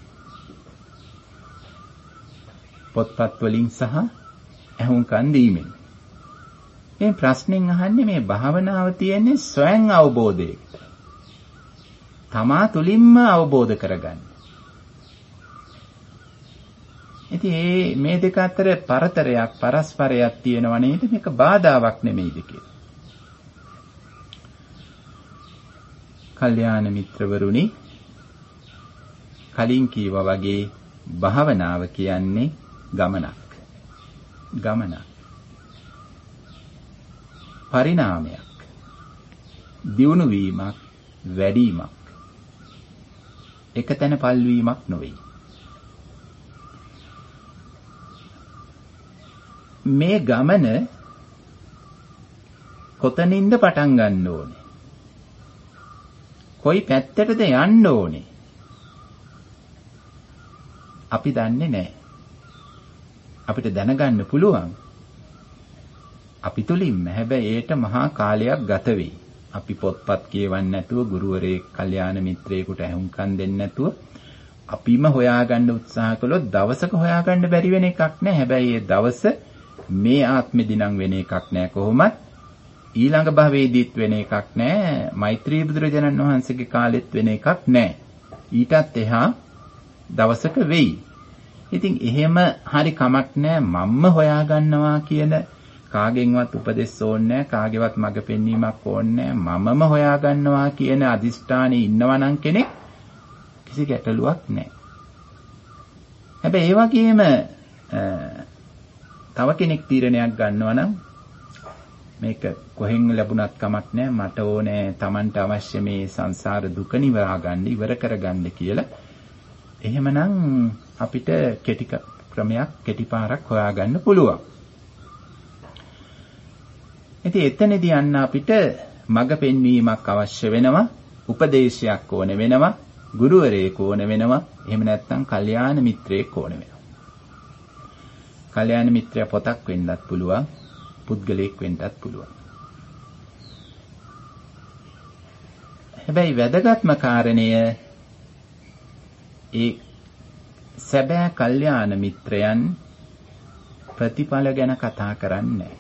පොත්පත් වලින් සහ ඇහුම්කන් දීමෙන්. මේ ප්‍රශ්نين අහන්නේ මේ භාවනාව තියෙන්නේ ස්වයං අවබෝධයකට. තමා තුලින්ම අවබෝධ කරගන්න. ඉතින් මේ දෙක අතර පරතරයක් පරස්පරයක් තියෙනව නේද? මේක බාධාවක් නෙමෙයිද කියලා. කල්යාණ මිත්‍රවරුනි, කලින් කීවා වගේ භාවනාව කියන්නේ ගමනක්. පරිණාමයක්. දියුණු වීමක්, වැඩිවීමක්. එකතැන පල්වීමක් නොවේ. මේ ගමන කොතනින්ද පටන් ගන්න ඕනේ? කොයි පැත්තටද යන්න ඕනේ? අපි දන්නේ නැහැ. අපිට දැනගන්න පුළුවන්. අපි තුලින්ම. හැබැයි ඒට මහා කාලයක් ගත වෙයි. අපි පොත්පත් කියවන්නේ නැතුව, ගුරුවරයෙක්, කල්යාණ මිත්‍රයෙකුට ඇහුම්කන් දෙන්නේ නැතුව අපිම හොයාගන්න උත්සාහ කළොත් දවසක හොයාගන්න බැරි වෙන එකක් නෑ. හැබැයි ඒ දවස මේ ආත්මෙදී නම් වෙන එකක් නෑ කොහොමත්. ඊළඟ භවයේදීත් වෙන එකක් නෑ. මෛත්‍රී බුදුරජාණන් වහන්සේගේ කාලෙත් වෙන එකක් නෑ. ඊටත් එහා දවසක වෙයි. ඉතින් එහෙම හරි කමක් නෑ. මම්ම හොයාගන්නවා කියන කාගෙන්වත් උපදෙස් ඕනේ නෑ. කාගේවත් මඟ පෙන්වීමක් ඕනේ නෑ. මමම හොයාගන්නවා කියන අදිෂ්ඨානේ ඉන්නවා නම් කෙනෙක් කිසි ගැටලුවක් නෑ. හැබැයි ඒ වගේම තව කෙනෙක් තීරණයක් ගන්නවා නම් මේක කොහෙන් ලැබුණත් කමක් නෑ. මට ඕනේ Tamanට අවශ්‍ය මේ සංසාර දුක නිවා ගන්න, ඉවර කරගන්න කියලා. එහෙමනම් අපිට කෙටි ක්‍රමයක්, කෙටි පාරක් හොයාගන්න පුළුවන්. ඉතින් එතනදී යන්න අපිට මඟ පෙන්වීමක් අවශ්‍ය වෙනවා, උපදේශයක් ඕන වෙනවා, ගුරුවරයෙක් ඕන වෙනවා, එහෙම නැත්නම් කල්යාණ මිත්‍රයෙක් ඕන වෙනවා. කල්යාණ මිත්‍රයා පොතක් වෙන්නත් පුළුවන්, පුද්ගලයෙක් වෙන්නත් පුළුවන්. හැබැයි වැදගත්ම කාරණය ඒ සැබෑ කල්යාණ මිත්‍රයන් ප්‍රතිඵල ගැන කතා කරන්නේ.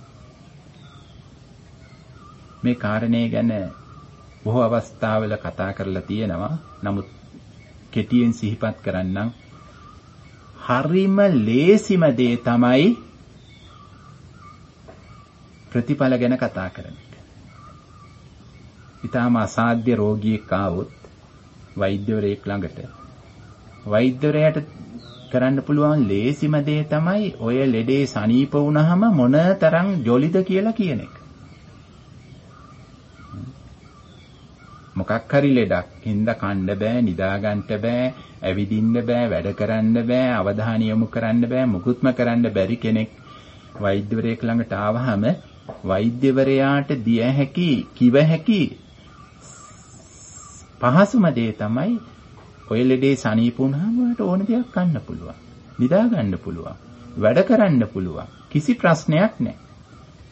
මේ කාරණේ ගැන බොහෝ අවස්ථාවල කතා කරලා තියෙනවා. නමුත් කෙටියෙන් සිහිපත් කරන්නම්. හරිම ලේසිම දේ තමයි ප්‍රතිඵල ගැන කතා කරන එක. ඊටාම අසාධ්‍ය රෝගියෙක් ආවොත් වෛද්‍යවරයෙක් ළඟට, වෛද්‍යවරයාට කරන්න පුළුවන් ලේසිම දේ තමයි ඔය ලෙඩේ සනීප වුණාම මොනතරම් ජොලිද කියලා කියන එක. මොකක් හරි ලෙඩක් හින්දා කන්න බෑ, නිදා ගන්න බෑ, ඇවිදින්න බෑ, වැඩ කරන්න බෑ, අවධානය යොමු කරන්න බෑ, මුකුත්ම කරන්න බැරි කෙනෙක් වෛද්‍යවරයෙක් ළඟට ආවහම වෛද්‍යවරයාට දිය හැකි, කිව හැකි පහසුම දේ තමයි ඔය ලෙඩේ සනීප වුණාම ඔයාලට ඕන දෙයක් කන්න පුළුවන්, නිදා ගන්න පුළුවන්, වැඩ කරන්න පුළුවන්, කිසි ප්‍රශ්නයක් නැහැ.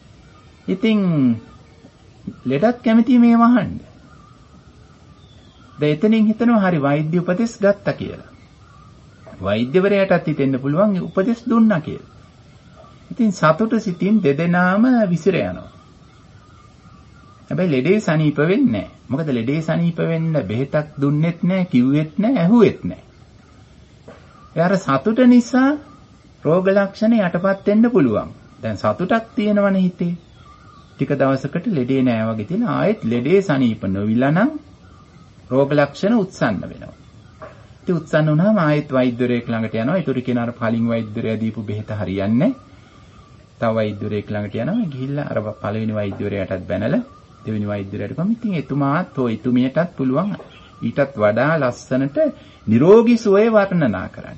ඉතින් ලෙඩත් කැමති මේ වහන්න. දැන් එතනින් හිතනවා හරි වෛද්‍ය උපදෙස් ගත්තා කියලා. වෛද්‍යවරයාටත් හිතෙන්න පුළුවන් උපදෙස් දුන්නා කියලා. ඉතින් සතුට සිතින් දෙදෙනාම විසිර යනවා. හැබැයි ලෙඩේ සනීප වෙන්නේ නැහැ. මොකද ලෙඩේ සනීප වෙන්න බෙහෙතක් දුන්නෙත් නැහැ, කිව්වෙත් නැහැ, ඇහුවෙත් නැහැ. එයාර සතුට නිසා රෝග ලක්ෂණ යටපත් වෙන්න පුළුවන්. දැන් සතුටක් තියෙනවනේ හිතේ. ටික දවසකට ලෙඩේ නෑ වගේ තියෙන ආයෙත් ලෙඩේ සනීප නොවිලා නම් රෝග ලක්ෂණ උත්සන්න වෙනවා. ඉතින් උත්සන්න වුණාම ආයෙත් වෛද්‍යවරයෙක් ළඟට යනවා. ඒතර කියන අර පළවෙනි වෛද්‍යවරයා දීපු බෙහෙත හරියන්නේ නැහැ. තව වෛද්‍යවරයෙක් ළඟට යනවා. ගිහිල්ලා අර පළවෙනි වෛද්‍යවරයාටත් බැනලා දෙවෙනි වෛද්‍යවරයාට කොහොම ඉතින් එතුමාත් ඔය එතුමියටත් පුළුවන් ඊටත් වඩා ලස්සනට නිරෝගී සුවය වර්ණනා කරන්න.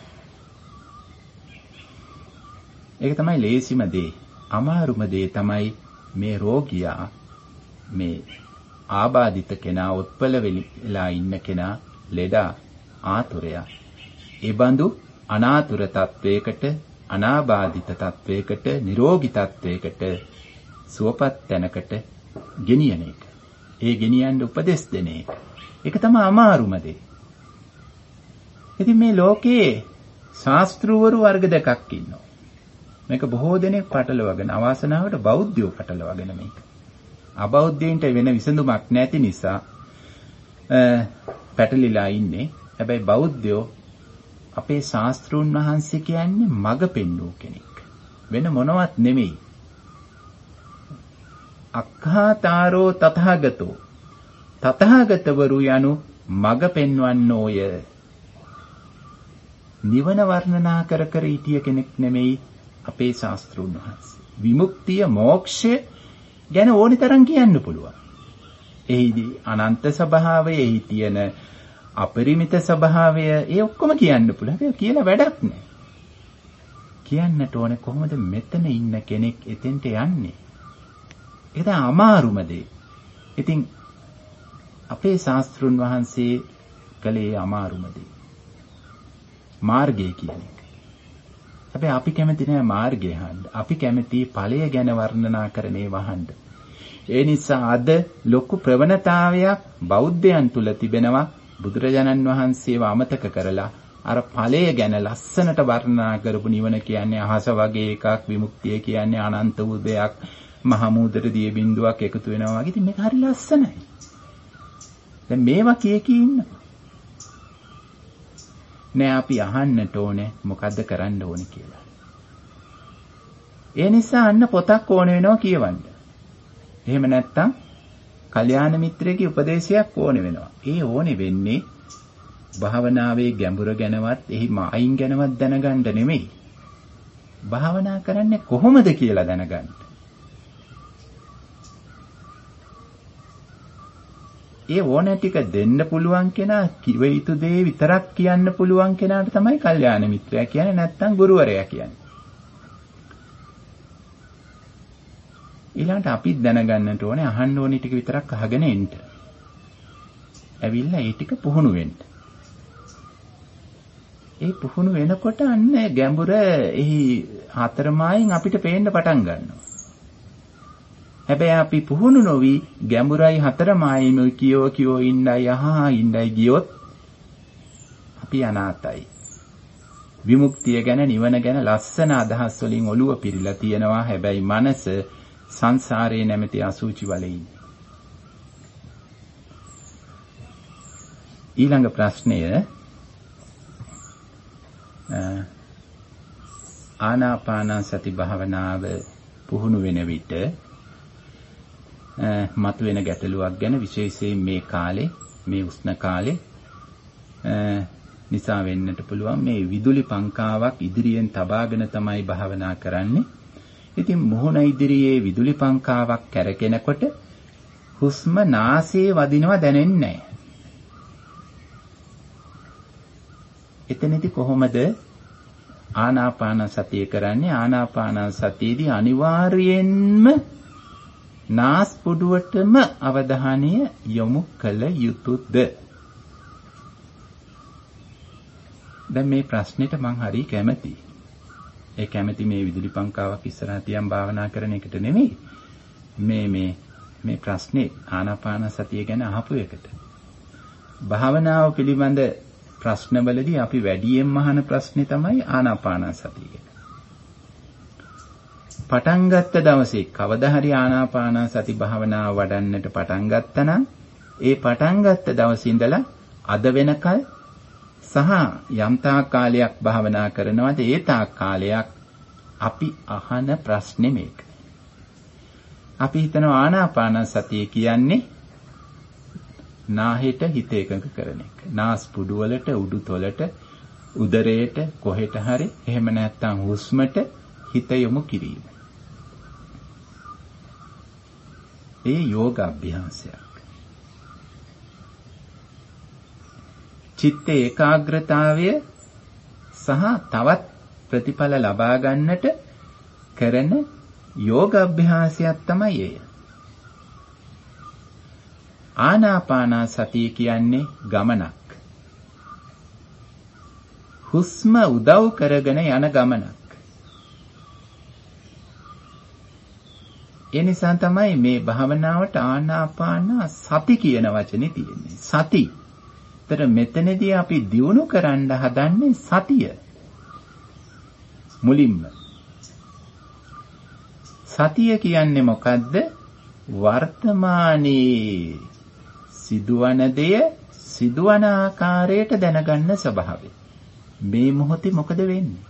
ඒක තමයි ලේසිම දේ. අමාරුම දේ තමයි මේ රෝගියා මේ ආබාධිත කෙනා උත්පල වෙලා ඉන්න කෙනා ලෙඩා ආතුරයා ඒ බඳු අනාතුර තත්වයකට අනාබාධිත තත්වයකට නිරෝගී තත්වයකට සුවපත් තැනකට ගෙනියන එක. ඒ ගෙනියන්න උපදෙස් දෙන එක. ඒක තමයි අමාරුම දේ. ඉතින් මේ ලෝකේ ශාස්ත්‍රවරු වර්ග දෙකක් ඉන්නවා. මේක බොහෝ දෙනෙක් පටලවගෙන අවාසනාවට බෞද්ධයෝ පටලවගෙන මේක. අබෞද්ධයින්ට වෙන විසඳුමක් නැති නිසා පැටලිලා ඉන්නේ. හැබැයි බෞද්ධයෝ අපේ ශාස්ත්‍රූන් වහන්සේ කියන්නේ මඟ පෙන්වූ කෙනෙක්. වෙන මොනවත් නෙමෙයි. අක්ඛාතාරෝ තථාගතෝ. තථාගතවරු යනු මඟ පෙන්වන්නෝය. නිවන වර්ණනා කර කර හිටිය කෙනෙක් නෙමෙයි අපේ ශාස්ත්‍රූන් වහන්සේ. විමුක්තිය මෝක්ෂය ගැන ඕනි තරම් කියන්න පුළුවන්. එහිදී අනන්ත ස්වභාවය, එහි තියෙන අපරිමිත ස්වභාවය, ඒ ඔක්කොම කියන්න පුළුවන්. ඒක කියලා වැඩක් නැහැ. කියන්නට ඕනේ කොහොමද මෙතන ඉන්න කෙනෙක් එතෙන්ට යන්නේ? ඒක තමයි අමාරුම දේ. ඉතින් අපේ ශාස්ත්‍රුන් වහන්සේ කලේ අමාරුම දේ. මාර්ගය කියන එක. හැබැයි අපි කැමති නෑ මාර්ගය අහන්න. අපි කැමති ඵලය ගැන වර්ණනා කරන්නේ වහන්න. ඒ නිසා අද ලොකු ප්‍රවණතාවයක් බෞද්ධයන් තුල තිබෙනවා. බුදුරජාණන් වහන්සේව අමතක කරලා අර ඵලය ගැන ලස්සනට වර්ණනා කරපු නිවන කියන්නේ අහස වගේ එකක්, විමුක්තිය කියන්නේ අනන්ත වූ දෙයක්, මහ මුහුදට දිය බිඳුවක් එකතු වෙනවා වගේ. ඉතින් මේක හරි ලස්සනයි. දැන් මේවා කී ඉන්නවා. නෑ අපි අහන්නට ඕනේ මොකද්ද කරන්න ඕනේ කියලා. ඒ නිසා අන්න පොතක් ඕන වෙනවා කියවන්න. එහෙම නැත්තම් කල්යාණ මිත්‍රයෙකුගේ උපදේශයක් ඕන වෙනවා. ඒ ඕනේ වෙන්නේ භාවනාවේ ගැඹුර ගැනවත්, එහි මායින් ගැනවත් දැනගන්න නෙමෙයි. භාවනා කරන්නේ කොහොමද කියලා දැනගන්න. ඒ ඕන ටික දෙන්න පුළුවන් කෙනා, කිව යුතු දේ විතරක් කියන්න පුළුවන් කෙනාට තමයි කල්යාණ මිත්‍රයා කියන්නේ, නැත්නම් ගුරුවරයා කියන්නේ. ඊළඟට අපි දැනගන්නට ඕනේ අහන්න ඕනේ ටික විතරක් අහගෙන ඉන්න. ඇවිල්ලා ඒ ටික පුහුණු වෙන්න. ඒ පුහුණු වෙනකොට අන්න ගැඹුර එහි හතරමායෙන් අපිට පේන්න පටන් ගන්නවා. හැබැයි අපි පුහුණු නොවි ගැඹුරයි හතරමායෙම කියෝ ඉන්නයි ඉන්නයි ගියොත් අපි අනාතයි. විමුක්තිය ගැන, නිවන ගැන ලස්සන අදහස් වලින් ඔළුව පිරීලා තියෙනවා. හැබැයි මනස සංසාරේ නැමැති අසුචි වලේ ඉන්නේ. ඊළඟ ප්‍රශ්නය ආනාපාන සති භාවනාව පුහුණු වෙන විට මතුවෙන ගැටලුවක් ගැන, විශේෂයෙන් මේ කාලේ, මේ උෂ්ණ කාලේ නිසා වෙන්නට පුළුවන්. මේ විදුලි පංකාවක් ඉදිරියෙන් තබාගෙන තමයි භාවනා කරන්නේ. ඉතින් මොහොන ඉදිරියේ විදුලි පංකාවක් කැරකෙනකොට හුස්ම නාසයේ වදිනවා දැනෙන්නේ නැහැ. එතනදී කොහොමද ආනාපාන සතිය කරන්නේ? ආනාපාන සතියේදී අනිවාර්යයෙන්ම නාස්පුඩුවටම අවධානය යොමු කළ යුතුද? දැන් මේ ප්‍රශ්නෙට මම හරි කැමතියි. ඒ කැමති මේ විදුලි පංකාවක් ඉස්සරහ තියන් භාවනා කරන එකට නෙමෙයි. මේ ප්‍රශ්නේ ආනාපාන සතිය ගැන අහපු එකට. භාවනාව පිළිබඳ ප්‍රශ්නවලදී අපි වැඩියෙන්ම අහන ප්‍රශ්නේ තමයි ආනාපානසතිය ගැන. පටන් ගත්ත දවසේ කවදා හරි ආනාපානසති භාවනාව වඩන්නට පටන් ගත්තා නම් ඒ පටන් ගත්ත දවසේ ඉඳලා අද වෙනකල් සහ යම් තාක් කාලයක් භාවනා කරනවාද ඒ තාක් කාලයක් අපි අහන ප්‍රශ්නේ මේක. අපි හිතනවා ආනාපානසතිය කියන්නේ නාහෙට හිත එකඟ කරන එක. නාස්පුඩු වලට, උඩුතොලට, උදරයට කොහෙට හරි එහෙම නැත්නම් හුස්මට හිත යොමු කිරීම. ඒ යෝග අභ්‍යාසයක්. චිත්ත ඒකාග්‍රතාවය සහ තවත් ප්‍රතිඵල ලබා ගන්නට කරන යෝග අභ්‍යාසයක් තමයි එය. ආනාපානසතිය කියන්නේ ගමනක්. හුස්ම උදව් කරගෙන යන ගමනක්. ඒ නිසා තමයි මේ භාවනාවට ආනාපාන සති කියන වචනේ තියෙන්නේ. සති. ඒතර මෙතනදී අපි දියුණු කරන්න හදන්නේ සතිය. මුලින්ම සතිය කියන්නේ මොකද්ද? වර්තමානයේ සිදුවන දෙය සිදුවන ආකාරයට දැනගන්න ස්වභාවය. මේ මොහොතේ මොකද වෙන්නේ?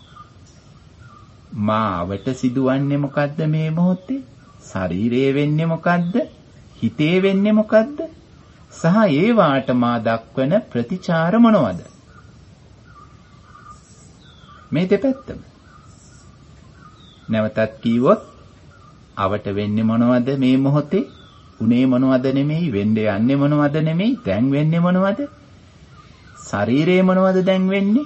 මාවට සිදුවන්නේ මොකද්ද මේ මොහොතේ? ශරීරයේ වෙන්නේ මොකද්ද? හිතේ වෙන්නේ මොකද්ද? සහ ඒ වාට මා දක්වන ප්‍රතිචාර මොනවද? මේ දෙපැත්තම. නැවතත් කීවොත් අවට වෙන්නේ මොනවද මේ මොහොතේ? උනේ මොනවද නෙමෙයි, වෙන්නේ යන්නේ මොනවද නෙමෙයි, දැන් වෙන්නේ මොනවද? ශරීරයේ මොනවද දැන් වෙන්නේ?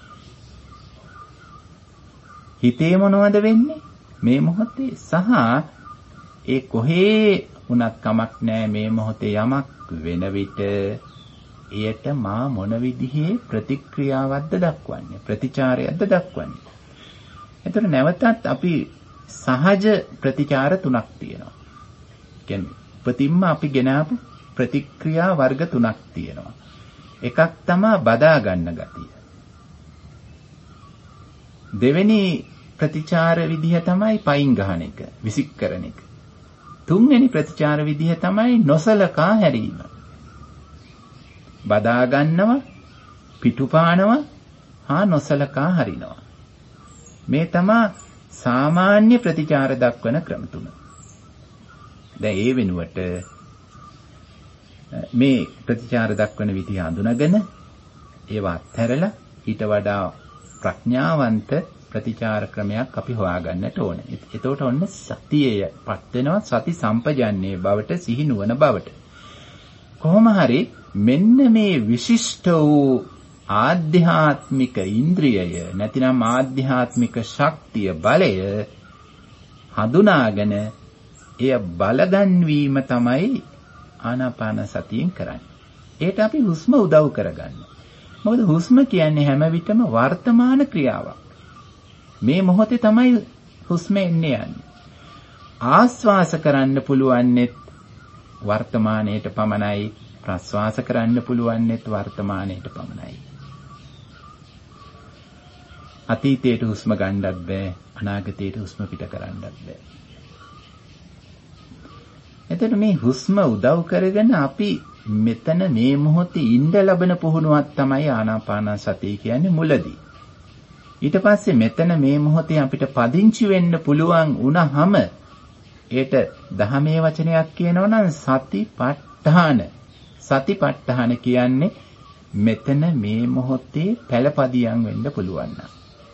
හිතේ මොනවද වෙන්නේ මේ මොහොතේ? සහ ඒ කොහේ වුණත් කමක් නැහැ මේ මොහොතේ යමක් වෙන විට එයට මා මොන විදිහේ ප්‍රතික්‍රියාවක්ද දක්වන්නේ, ප්‍රතිචාරයක්ද දක්වන්නේ. එතකොට නැවතත් අපි සහජ ප්‍රතිචාර තුනක් තියෙනවා. කියන්නේ ප්‍රතිම්ම අපි ගෙනාවු ප්‍රතික්‍රියා වර්ග තුනක් තියෙනවා. එකක් තමයි බදා ගන්න ගතිය. දෙවෙනි ප්‍රතිචාර විදිහ තමයි පයින් ගහන එක, විසික් කරන එක. තුන්වෙනි ප්‍රතිචාර විදිහ තමයි නොසලකා හැරීම. බදා ගන්නවා, පිටුපානවා, හා නොසලකා හරිනවා. මේ තමයි සාමාන්‍ය ප්‍රතිචාර දක්වන ක්‍රම තුන. දැන් ඒ වෙනුවට මේ ප්‍රතිචාර දක්වන විදිහ හඳුනාගෙන ඒවා අත්හැරලා ඊට වඩා ප්‍රඥාවන්ත ප්‍රතිචාර ක්‍රමයක් අපි හොයාගන්නට ඕනේ. එතකොට ඔන්න සතියේපත් වෙනවා, සති සම්පජන්ණයේ බවට, සිහි නුවණ බවට. කොහොම හරි මෙන්න මේ විශිෂ්ට වූ ආධ්‍යාත්මික ඉන්ද්‍රියය නැතිනම් ආධ්‍යාත්මික ශක්තිය, බලය හඳුනාගෙන එය බලගන්වීම තමයි ආනාපාන සතියෙන් කරන්නේ. ඒට අපි හුස්ම උදව් කරගන්නවා. මොකද හුස්ම කියන්නේ හැම විටම වර්තමාන ක්‍රියාවක්. මේ මොහොතේ තමයි හුස්ම එන්නේ යන්නේ. ආස්වාස කරන්න පුළුවන්නෙත් වර්තමානයේට පමණයි, ප්‍රස්වාස කරන්න පුළුවන්නෙත් වර්තමානයේට පමණයි. අතීතයට හුස්ම ගන්නත් බෑ, අනාගතයට හුස්ම පිට කරන්නත් බෑ. එතකොට මේ හුස්ම උදව් කරගෙන අපි මෙතන මේ මොහොතේ ඉඳ ලබන පුහුණුවක් තමයි ආනාපාන සතිය කියන්නේ මුලදී. ඊට පස්සේ මෙතන මේ මොහොතේ අපිට පදිංචි වෙන්න පුළුවන් වුණාම ඒට දහමේ වචනයක් කියනවා නම් සතිපට්ඨාන. සතිපට්ඨාන කියන්නේ මෙතන මේ මොහොතේ පළපදියම් වෙන්න පුළුවන් නම්.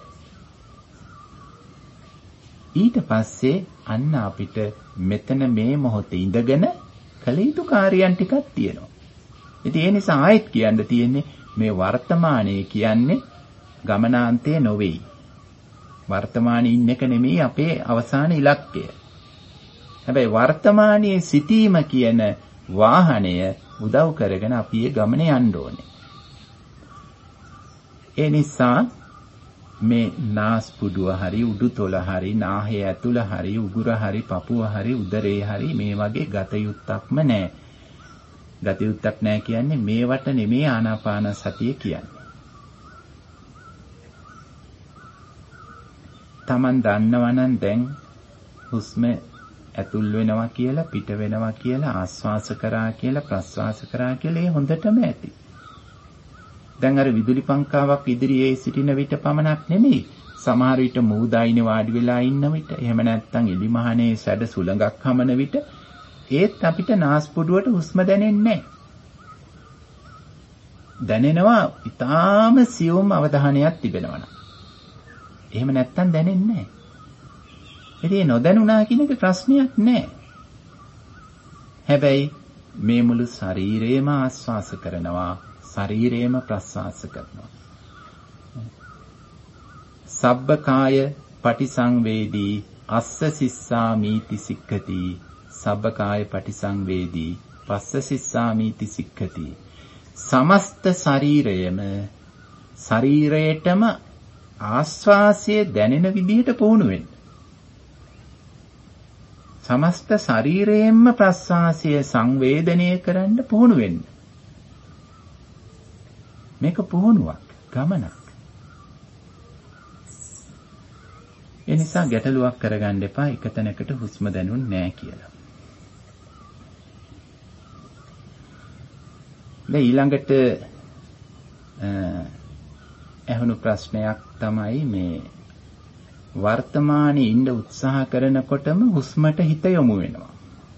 ඊට පස්සේ අන්න අපිට මෙතන මේ මොහොතේ ඉඳගෙන කළ යුතු කාර්යයන් ටිකක් තියෙනවා. ඉතින් ඒ නිසා ආයෙත් කියන්න තියෙන්නේ මේ වර්තමානයේ කියන්නේ ගමනාන්තය නොවේයි. වර්තමානයේ ඉන්න එක නෙමෙයි අපේ අවසාන ඉලක්කය. හැබැයි වර්තමානයේ සිටීම කියන වාහනය උදව් කරගෙන අපි ඒ ගමනේ යන්න ඕනේ. ඒ නිසා මේ නාස්පුඩුව හරි, උඩුතොල හරි, නාහය ඇතුළ හරි, උගුර හරි, පපුව හරි, උදරේ හරි මේ වගේ ගත යුත්තක්ම නැහැ. ගතියුත්තක් නැහැ කියන්නේ මේවට නෙමේ ආනාපාන සතිය කියන්නේ. Taman දන්නවනම් දැන් හුස්ම ඇතුල් වෙනවා කියලා පිට වෙනවා කියලා ආස්වාස කරා කියලා ප්‍රස්වාස කරා කියලා ඒ හොඳටම ඇති. දැන් අර විදුලි පංකාවක් ඉදිරියේ සිටින විට පමණක් නෙමෙයි සමහර විට මූදායිනේ වාඩි වෙලා ඉන්න විට එහෙම නැත්නම් එලිමහනේ සැඩ සුළඟක් හමන විට ඒත් අපිට නාස්පුඩුවට හුස්ම දැනෙන්නේ දැනෙනවා ඊටාම සියුම් අවධානයක් තිබෙනවා. එහෙම නැත්තම් දැනෙන්නේ නැහැ. ඉතින් නොදැනුණා කියන එක ප්‍රශ්නයක් නැහැ. හැබැයි මේ මුළු ශරීරේම ආස්වාස කරනවා, ශරීරේම ප්‍රස්වාස කරනවා. සබ්බකාය පටිසංවේදී අස්ස සිස්සාමීති සික්ඛති. සබ්බකාය පටිසංවේදී පස්ස සිස්සාමීති සික්ඛති. සමස්ත ශරීරයම ශරීරයටම ආස්වාසයේ දැනෙන විදිහට පුහුණු වෙන්න. සමස්ත ශරීරයෙන්ම ප්‍රස්වාසය සංවේදනය කරන්න පුහුණු වෙන්න. මේක පුහුණුවක්, ගමනක්. ඒ නිසා ගැටලුවක් කරගන්න එපා එක තැනකට හුස්ම දැනුන්නේ නැහැ කියලා. දැන් ඊළඟට ඇහුණු ප්‍රශ්නයක් තමයි මේ වර්තමානයේ ඉන්න උත්සාහ කරනකොටම හුස්මට හිත යොමු වෙනවා.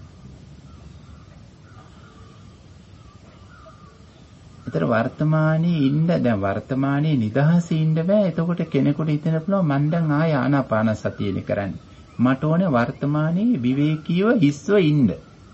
ඒතර වර්තමානයේ ඉන්න දැන් වර්තමානයේ නිදහසේ ඉන්න බෑ. එතකොට කෙනෙකුට හිතෙන්න පුළුවන් මං දැන් ආය ආනාපාන සතියනේ කරන්නේ. මට ඕනේ වර්තමානයේ විවේකීව හිස්ව ඉන්න.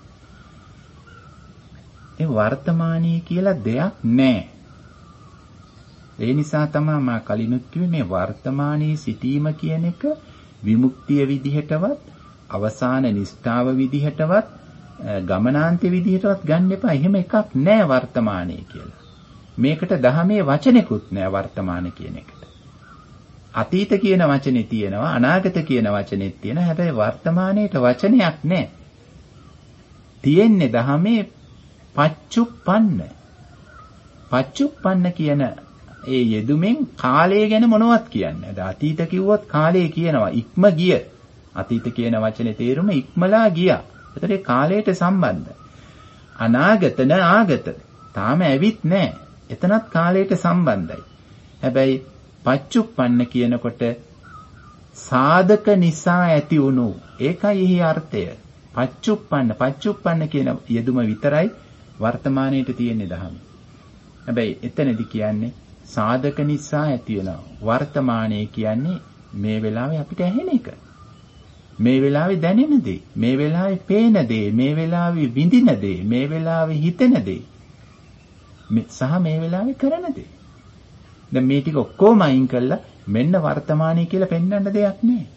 ඒ වර්තමානයේ කියලා දෙයක් නැහැ. ඒ නිසා තමයි මා කලිනුත් කිව්වේ මේ වර්තමානයේ සිටීම කියන එක විමුක්තිය විදිහටවත් අවසාන නිස්ඨාව විදිහටවත් ගමනාන්තය විදිහටවත් ගන්න එපා. එහෙම එකක් නෑ වර්තමානයේ කියලා. මේකට දහමේ වචනෙකුත් නෑ වර්තමාන කියන එකට. අතීත කියන වචනේ තියෙනවා, අනාගත කියන වචනේත් තියෙනවා. හැබැයි වර්තමානයේට වචනයක් නෑ. තියෙන්නේ දහමේ පච්චුප්පන්න. පච්චුප්පන්න කියන ඒ යෙදුමෙන් කාලය ගැන මොනවත් කියන්නේ නැහැ. අතීත කිව්වොත් කාලය කියනවා ඉක්ම ගිය. අතීත කියන වචනේ තේරුම ඉක්මලා ගියා. ඒතර ඒ කාලයට සම්බන්ධයි. අනාගත න ආගත. තාම ඇවිත් නැහැ. එතනත් කාලයට සම්බන්ධයි. හැබැයි පච්චුප්පන්න කියනකොට සාධක නිසා ඇති වුණු ඒකයි එහි අර්ථය. පච්චුප්පන්න කියන යෙදුම විතරයි වර්තමානයේට තියෙන්නේ දහම. හැබැයි එතනදී කියන්නේ සාධක නිසා ඇති වෙනවා. වර්තමානයේ කියන්නේ මේ වෙලාවේ අපිට ඇහෙන එක. මේ වෙලාවේ දැනෙන දේ, මේ වෙලාවේ පේන දේ, මේ වෙලාවේ විඳින දේ, මේ වෙලාවේ හිතෙන දේ. සහ මේ වෙලාවේ කරන දේ. දැන් මේ ටික ඔක්කොම අයින් කළා මෙන්න වර්තමානයේ කියලා පෙන්වන්න දෙයක් නැහැ.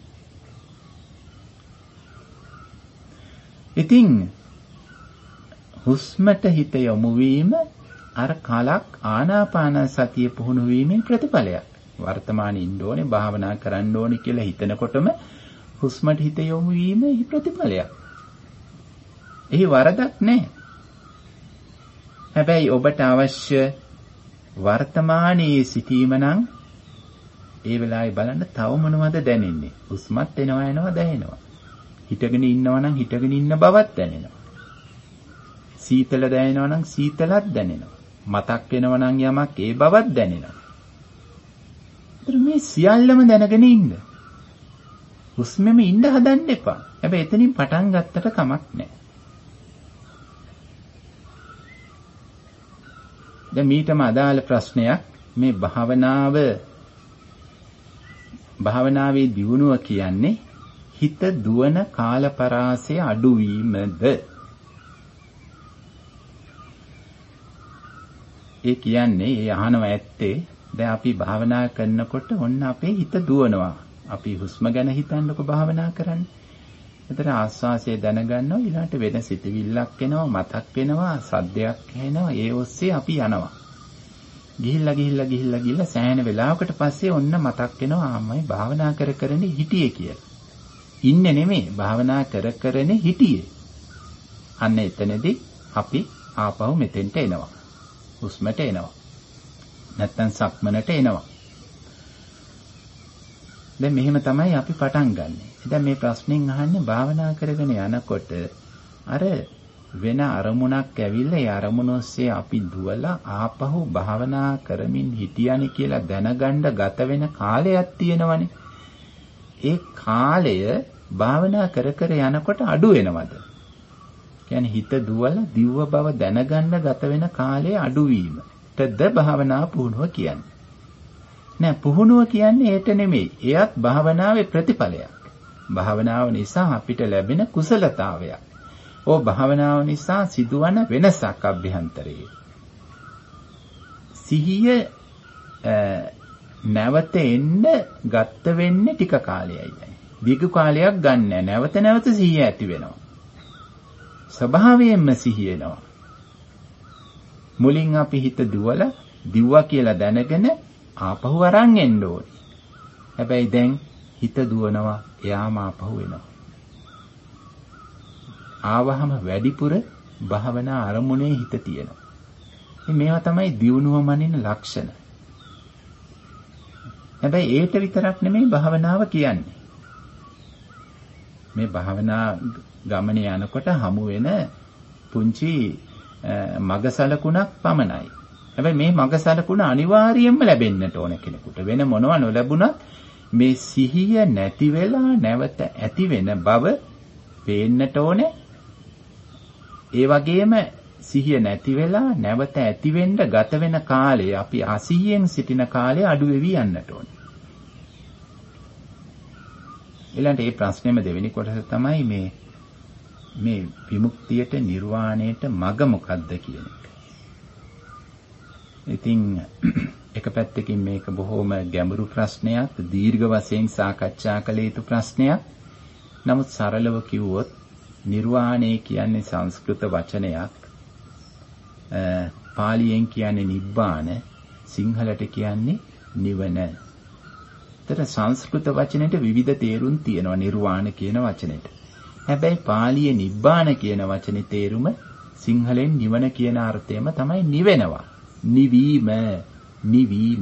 ඉතින් හුස්මට හිත යොමු වීම අර කලක් ආනාපාන සතිය පුහුණු වීමේ ප්‍රතිඵලයක්. වර්තමානයේ ඉන්න ඕනේ, භාවනා කරන්න ඕනේ කියලා හිතනකොටම හුස්මට හිත යොමු වීමේ ප්‍රතිඵලයක්. එහි වරදක් නැහැ. හැබැයි ඔබට අවශ්‍ය වර්තමානයේ සිටීම නම් ඒ වෙලාවේ බලන්න තව මොනවද දැනෙන්නේ? හුස්මත් එනවා දැනෙනවා. හිටගෙන ඉන්නවා නම් හිටගෙන ඉන්න බවක් දැනෙනවා. සීතල දැනෙනවා නම් සීතලක් දැනෙනවා. මතක් වෙනවා නම් යමක් ඒ බවක් දැනෙනවා. මේ සියල්ලම දැනගෙන ඉන්න. හුස්මෙම ඉන්න හදන්න එපා. හැබැයි එතනින් පටන් ගත්තට කමක් නැහැ. දැන් මීටම අදාළ ප්‍රශ්නයක් මේ භාවනාවේ දියුණුව කියන්නේ හිත දුවන කාලපරාසය අඩුවීමද? ඒ කියන්නේ ඒ අහනව ඇත්තේ දැන් අපි භාවනා කරනකොට ඔන්න අපේ හිත දුවනවා. අපි හුස්ම ගැන හිතන්නකො භාවනා කරන්නේ. එතන ආස්වාසය දැනගන්නවා ඊළඟට වෙන සිතවිල්ලක් එනවා, මතක් වෙනවා, සද්දයක් ඇහෙනවා. ඒ ඔස්සේ අපි යනවා. ගිහිල්ලා සෑහෙන වෙලාවකට පස්සේ ඔන්න මතක් වෙනවා ආමයි භාවනා කරන්නේ හිටියේ කියලා. ඉන්නේ නෙමෙයි භාවනා කරන්නේ හිටියේ. අන්න එතනදී අපි ආපහු මෙතෙන්ට එනවා. හුස්මට එනවා. නැත්තම් සක්මනට එනවා. දැන් මෙහෙම තමයි අපි පටන් ගන්නෙ. දැන් මේ ප්‍රශ්نين අහන්නේ භාවනා කරගෙන යනකොට අර වෙන අරමුණක් ඇවිල්ලා ඒ අරමුණ ඔස්සේ අපි දුවලා ආපහු භාවනා කරමින් හිටියානේ කියලා දැනගන්න ගත වෙන කාලයක් තියෙනවනේ. ඒ කාලය භාවනා කර කර යනකොට අඩු වෙනවද? කියන්නේ හිත දුවලා දිව්ව බව දැනගන්න ගත වෙන කාලයේ අඩුවීමටද භාවනා පුහුණුව කියන්නේ. නෑ, පුහුණුව කියන්නේ ඒට නෙමෙයි. එයත් භාවනාවේ ප්‍රතිඵලයක්. භාවනාව නිසා අපිට ලැබෙන කුසලතාවයක්. ඕ භාවනාව නිසා සිදුවන වෙනසක් අභ්‍යන්තරයේ. සිහිය නැවත එන්න ගත වෙන්නේ ටික කාලයයි. දීර්ඝ කාලයක් ගන්න නැවත නැවත සිහිය ඇති වෙනවා. ස්වභාවයෙන්ම සිහිය එනවා. මුලින් අපි හිත දුවලා දිව්වා කියලා දැනගෙන ආපහු අරන් එන්න ඕනේ. හැබැයි දැන් හිත දුවනවා, එයාම ආපහු එනවා. ආවහම වැඩිපුර භාවනා අරමුණේ හිත තියෙනවා. මේවා තමයි දියුණුව මනින ලක්ෂණ. හැබැයි ඒට විතරක් නෙමෙයි භාවනාව කියන්නේ. මේ භාවනා ගමනේ යනකොට හමු වෙන පුංචි මගසලකුණක් පමණයි. හැබැයි මේ මගසලකුණ අනිවාර්යයෙන්ම ලැබෙන්නට ඕන කෙනෙකුට. වෙන මොනවා නොලැබුණත් මේ සිහිය නැති වෙලා නැවත ඇති වෙන බව පේන්නට ඕනේ. ඒ වගේම සිහිය නැති වෙලා නැවත ඇති වෙන්න ගත වෙන කාලය, අපි අසිහියෙන් සිටින කාලය අඩු වෙවි යන්නට ඕනේ. ඊළඟට මේ ප්‍රශ්නේම දෙවෙනි කොටස තමයි මේ විමුක්තියට, නිර්වාණයට මඟ මොකක්ද කියන එක. ඉතින් එක පැත්තකින් මේක බොහොම ගැඹුරු ප්‍රශ්නයක්, දීර්ඝ වශයෙන් සාකච්ඡා කළ යුතු ප්‍රශ්නයක්. නමුත් සරලව කිව්වොත් නිර්වාණය කියන්නේ සංස්කෘත වචනයක්. පාලියෙන් කියන්නේ නිබ්බාන, සිංහලට කියන්නේ නිවන. ඒතර සංස්කෘත වචනෙට විවිධ තේරුම් තියෙනවා නිර්වාණ කියන වචනෙට. හැබැයි පාලියේ නිබ්බාන කියන වචනේ තේරුම සිංහලෙන් නිවන කියන අර්ථයම තමයි නිවෙනවා. නිවීම.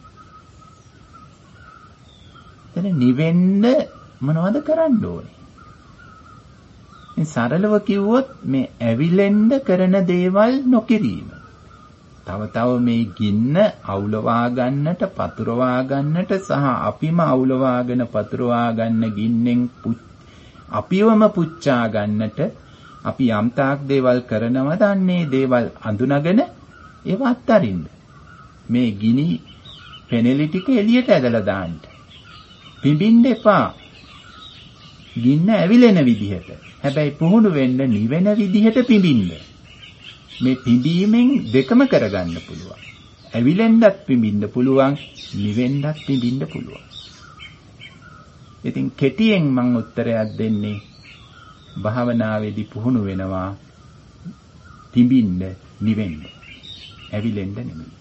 එතන නිවෙන්න මොනවද කරන්න ඕනේ? මේ සරලව කිව්වොත් මේ ඇවිලෙන්න කරන දේවල් නොකිරීම. තව මේ ගින්න අවුලවා ගන්නට, පතුරවා ගන්නට සහ අපිම අවුලවාගෙන පතුරවා ගන්න ගින්නෙන් අපිවම පුච්චා ගන්නට අපි යම්තාක් දේවල් කරනවද අන්නේ දේවල් අඳුනගෙන ඒව අත්හරින්න. මේ ගිනි පෙනෙලි ටික එළියට ඇදලා දාන්න. පිඹින්න එපා. ගින්න ඇවිලෙන විදිහට. හැබැයි පුහුණු වෙන්න නිවෙන විදිහට පිඹින්න. මේ පිඹීමෙන් දෙකම කරගන්න පුළුවන්. ඇවිලෙන්නත් පිඹින්න පුළුවන්, නිවෙන්නත් පිඹින්න පුළුවන්. ඉතින් කෙටියෙන් මම උත්තරයක් දෙන්නේ භාවනාවේදී පුහුණු වෙනවා පිඹින්න, නිවෙන්න. ඇවිලෙන්න නෙමෙයි.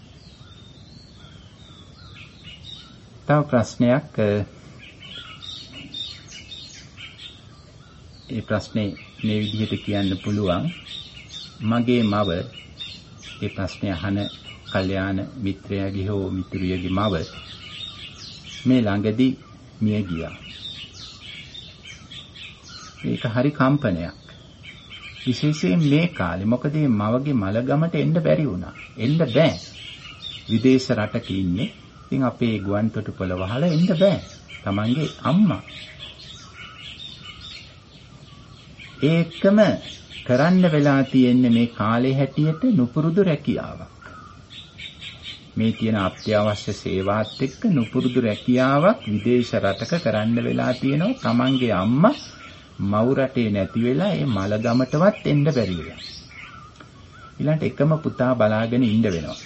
තව ප්‍රශ්නයක්. ඒ ප්‍රශ්නේ මේ විදිහට කියන්න පුළුවන්. මගේ මව, ඒ ප්‍රශ්නේ අහන කල්යාණ මිත්‍රයාගේ හෝ මිතුරියගේ මව මේ ළඟදී මිය ගියා. ඒක හරි කම්පනයක්. විශේෂයෙන් මේ කාලේ. මොකද මේ මවගේ මලගමට එන්න බැරි වුණා. එන්න බෑ. විදේශ රටක ඉන්නේ. ඉතින් අපේ ගුවන් තොටුපළ වහලා එන්න බෑ. තමන්ගේ අම්මා. ඒකම කරන්න වෙලා තියෙන්නේ මේ කාලේ හැටියට නුපුරුදු රැකියාවක්. මේ තියෙන අත්‍යවශ්‍ය සේවාත් එක්ක නුපුරුදු රැකියාවක් විදේශ රටක කරන්න වෙලා තියෙනවා. තමන්ගේ අම්මා මව් රටේ නැති වෙලා ඒ මලගමටවත් එන්න බැරි වෙලා. ඊළඟට එකම පුතා බලාගෙන ඉන්න වෙනවා.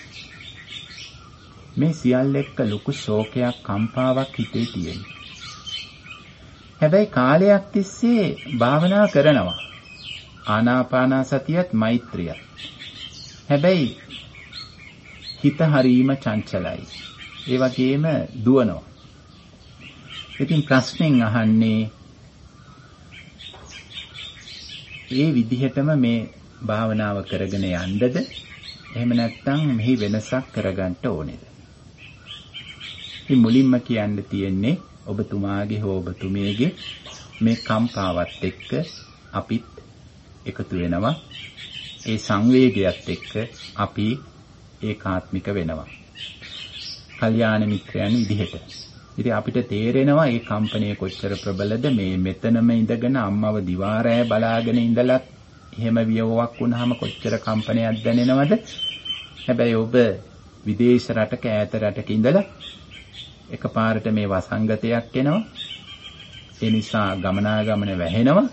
මේ සියල්ල එක්ක ලොකු ශෝකයක්, කම්පාවක් හිතේ තියෙනවා. හැබැයි කාලයක් තිස්සේ භාවනා කරනවා. ආනාපානසතියත් මෛත්‍රියත්. හැබැයි හිත හරීම චංචලයි. ඒ වගේම දුවනවා. ඉතින් ප්‍රශ්නෙන් අහන්නේ ඒ විදිහටම මේ භාවනාව කරගෙන යන්නද එහෙම නැත්නම් මෙහි වෙනසක් කරගන්න ඕනේද? ඉතින් මුලින්ම කියන්න තියෙන්නේ ඔබතුමාගේ හෝ ඔබතුමියගේ මේ කම්පාවත් එක්ක අපිත් එකතු වෙනවා. ඒ සංවේගයත් එක්ක අපි ඒකාත්මික වෙනවා. කල්යාණ මිත්‍රයන් විදිහට. ඉතින් අපිට තේරෙනවා මේ කම්පණය කොච්චර ප්‍රබලද, මේ මෙතනම ඉඳගෙන අම්මව දිවාරෑ බලාගෙන ඉඳලත් එහෙම වියවුවක් වුණාම කොච්චර කම්පනයක් දැනෙනවද? හැබැයි ඔබ විදේශ රටක ඈත රටක ඉඳලා එකපාරට මේ වසංගතයක් එනවා. ඒ නිසා ගමනාගමන වැහෙනවා.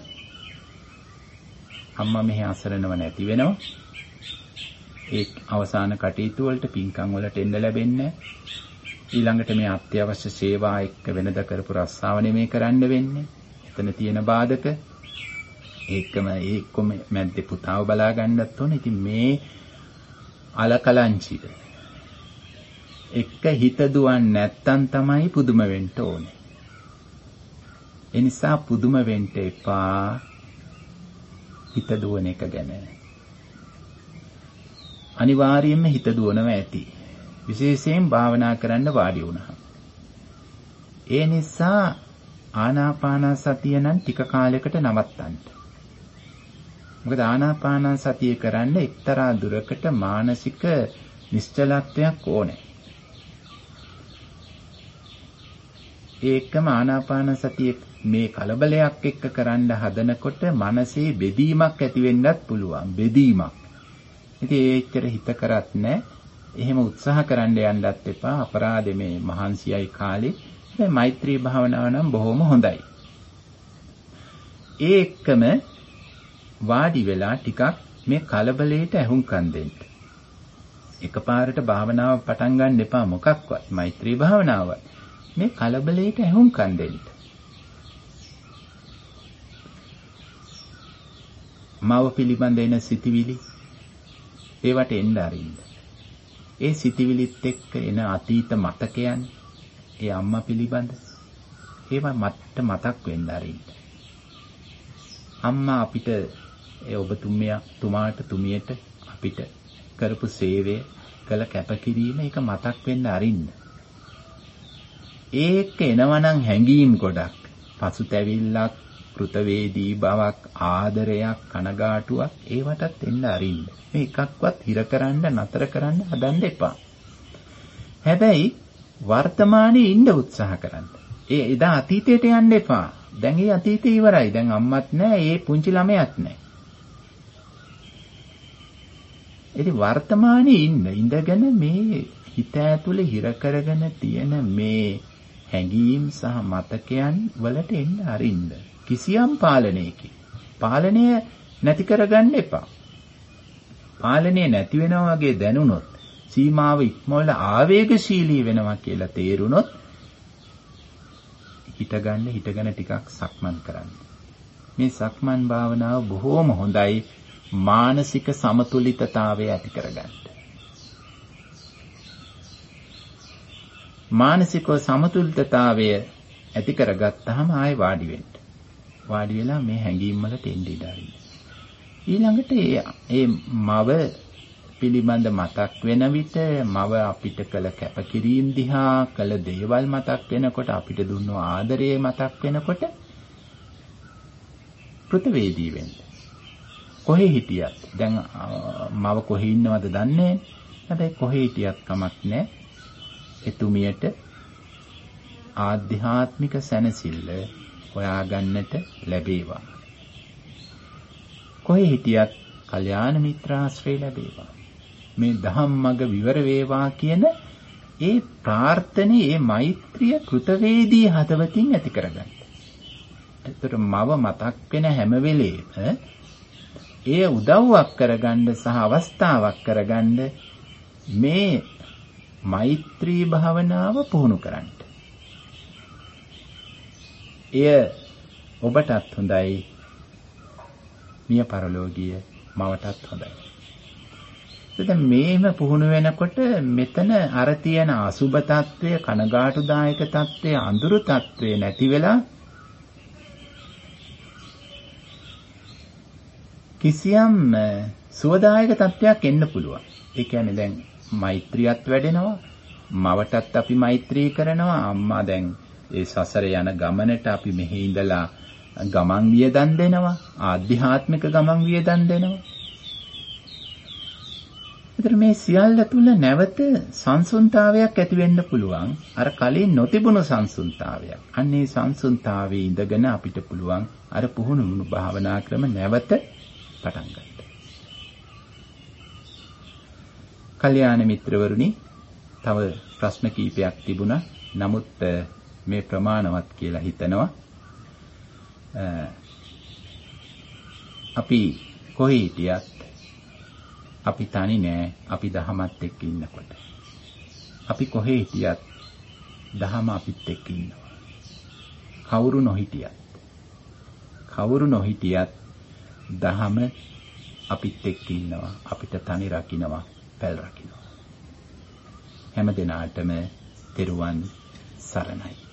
අම්මා මෙහි අසරණව නැති වෙනවා. ඒ අවසාන කටයුතු වලට පින්කම් වලට එන්න ලැබෙන්නේ නැහැ. ඊළඟට මේ අත්‍යවශ්‍ය සේවා එක්ක වෙනද කරපු රස්සාව නෙමෙයි කරන්න වෙන්නේ. එතන තියෙන බාධක ඒකම මැද්දේ පුතාව බලා ගන්නත් ඕනේ. ඉතින් මේ අලකලංචිද එක හිත දුවන්නේ නැත්තම් තමයි පුදුම වෙන්න ඕනේ. ඒ නිසා පුදුම වෙන්න එපා හිත දුවන එක ගැන. අනිවාර්යයෙන්ම හිත දුවනවා ඇති. විශේෂයෙන් භාවනා කරන්න වාඩි වුණාම. ඒ නිසා ආනාපාන සතිය නම් ටික කාලයකට නවත්තන්න. මොකද ආනාපාන සතිය කරන්න එක්තරා දුරකට මානසික නිශ්චලත්වයක් ඕනේ. ඒකම ආනාපාන සතිය මේ කලබලයක් එක්ක කරන්න හදනකොට මනසේ බෙදීමක් ඇති වෙන්නත් පුළුවන්. බෙදීමක්. ඉතින් ඒච්චර හිත කරත් නැහැ. එහෙම උත්සාහ කරන්න යන්නත් එපා. අපරාධෙ මේ මහන්සියයි කාලේ. මේ මෛත්‍රී භාවනාව නම් බොහොම හොඳයි. ඒකම වාඩි වෙලා ටිකක් මේ කලබලයට ඇහුම්කන් දෙන්න. එකපාරට භාවනාව පටන් ගන්න එපා මොකක්වත්. මෛත්‍රී භාවනාව. මේ කලබලයට ඇහුම්කන් දෙන්න. මව පිළිබඳ එන සිතිවිලි ඒවට එන්න අරින්න. ඒ සිතිවිලිත් එක්ක එන අතීත මතකයන්, ඒ අම්මා පිළිබඳ ඒවා මතක් වෙන්න අරින්න. අම්මා අපිට ඒ තුමාට තුමියට අපිට කරපු සේවය කළ කැපකිරීම ඒක මතක් වෙන්න අරින්න. ඒක එනවනම් හැඟීම් ගොඩක්, පසුතැවිල්ලක්, කෘතවේදී බවක්, ආදරයක්, කනගාටුවක් ඒවටත් එන්න අරින්න. මේ එකක්වත් හිර කරන්න නතර කරන්න හදන්න එපා. හැබැයි වර්තමානයේ ඉන්න උත්සාහ කරන්න. ඒ එදා අතීතයට යන්න එපා. දැන් ඒ අතීතේ ඉවරයි. දැන් අම්මත් නැහැ, ඒ පුංචි ළමයාත් නැහැ. ඉතින් වර්තමානයේ ඉඳගෙන මේ හිත ඇතුලේ හිර කරගෙන තියෙන මේ හැඟීම් සහ මතකයන් වලට එන්න අරින්න. කිසියම් පාලනයකින්. පාලනය නැති කරගන්න එපා. පාලනය නැති වෙනවා වගේ දැනුනොත්, සීමාව ඉක්මවලා ආවේගශීලී වෙනවා කියලා තේරුනොත්, හිටගෙන ටිකක් සක්මන් කරන්න. මේ සක්මන් භාවනාව බොහෝම හොඳයි මානසික සමතුලිතතාවය ඇති කරගන්න. මානසික සමතුලිතතාවය ඇති කරගත්තාම ආයෙ වාඩි වෙන්න. වාඩි වෙලා මේ හැඟීම් වලට එන්න ඉඩ අරින්න. ඊළඟට ඒ මව පිළිබඳ මතක් වෙන විට, මව අපිට කළ කැපකිරීම දිහා කළ දේවල් මතක් වෙනකොට, අපිට දුන්නු ආදරය මතක් වෙනකොට කෘතවේදී වෙන්න. කොහේ හිටියත්, දැන් මව කොහේ ඉන්නවද දන්නේ නැහැ. හැබැයි කොහේ හිටියත් කමක් නැහැ. එතුමියට ආධ්‍යාත්මික සැනසෙල්ල හොයාගන්නට ලැබේවා. කොහේ හිටියත් කල්යාණ මිත්‍රාශ්‍රය ලැබේවා. මේ ධම්මග විවර වේවා කියන ඒ ප්‍රාර්ථනේ, ඒ මෛත්‍රිය කෘතවේදී හදවතින් ඇති කරගන්න. ඒතර මව මතක් වෙන හැම වෙලේම ඒ උදව්වක් කරගන්න සහ අවස්ථාවක් කරගන්න මේ මෛත්‍රී භාවනාව පුහුණු කරන්න. එය ඔබටත් හොඳයි, මිය පරලෝකීය මවටත් හොඳයි. එතන මේම පුහුණු වෙනකොට මෙතන අර තියෙන අසුබ తත්වය, කනගාටුදායක తත්වය, අඳුරු తත්වය නැති වෙලා කිසියම් සුවදායක තත්ත්වයක් එන්න පුළුවන්. ඒ කියන්නේ දැන් මෛත්‍රියත් වැඩෙනවා. මවටත් අපි මෛත්‍රී කරනවා. අම්මා දැන් ඒ සසර යන ගමනට අපි මෙහි ඉඳලා ගමන් වියදම් දෙනවා. ආධ්‍යාත්මික ගමන් වියදම් දෙනවා. ඒතර මේ සියල්ල තුල නැවත සංසුන්තාවයක් ඇති වෙන්න පුළුවන්. අර කලින් නොතිබුණු සංසුන්තාවයක්. අන්නේ සංසුන්තාවයේ ඉඳගෙන අපිට පුළුවන් අර පුහුණු වුණු භාවනා ක්‍රම නැවත පටන් ගන්න. කල්‍යාණ මිත්‍රවරුනි, තව ප්‍රශ්න කීපයක් තිබුණා. නමුත් මේ ප්‍රමාණවත් කියලා හිතනවා. අපි කොහේ හිටියත් අපි තනි නෑ. අපි දහමත් එක්ක ඉන්නකොට. අපි කොහේ හිටියත් දහම අපිත් එක්ක ඉන්නවා. කවුරු නොහිටියත් දහම අපිත් එක්ක ඉන්නවා. අපිට තනි රකින්නවා, පැල් රකින්නවා. හැම දිනාටම තෙරුවන් සරණයි.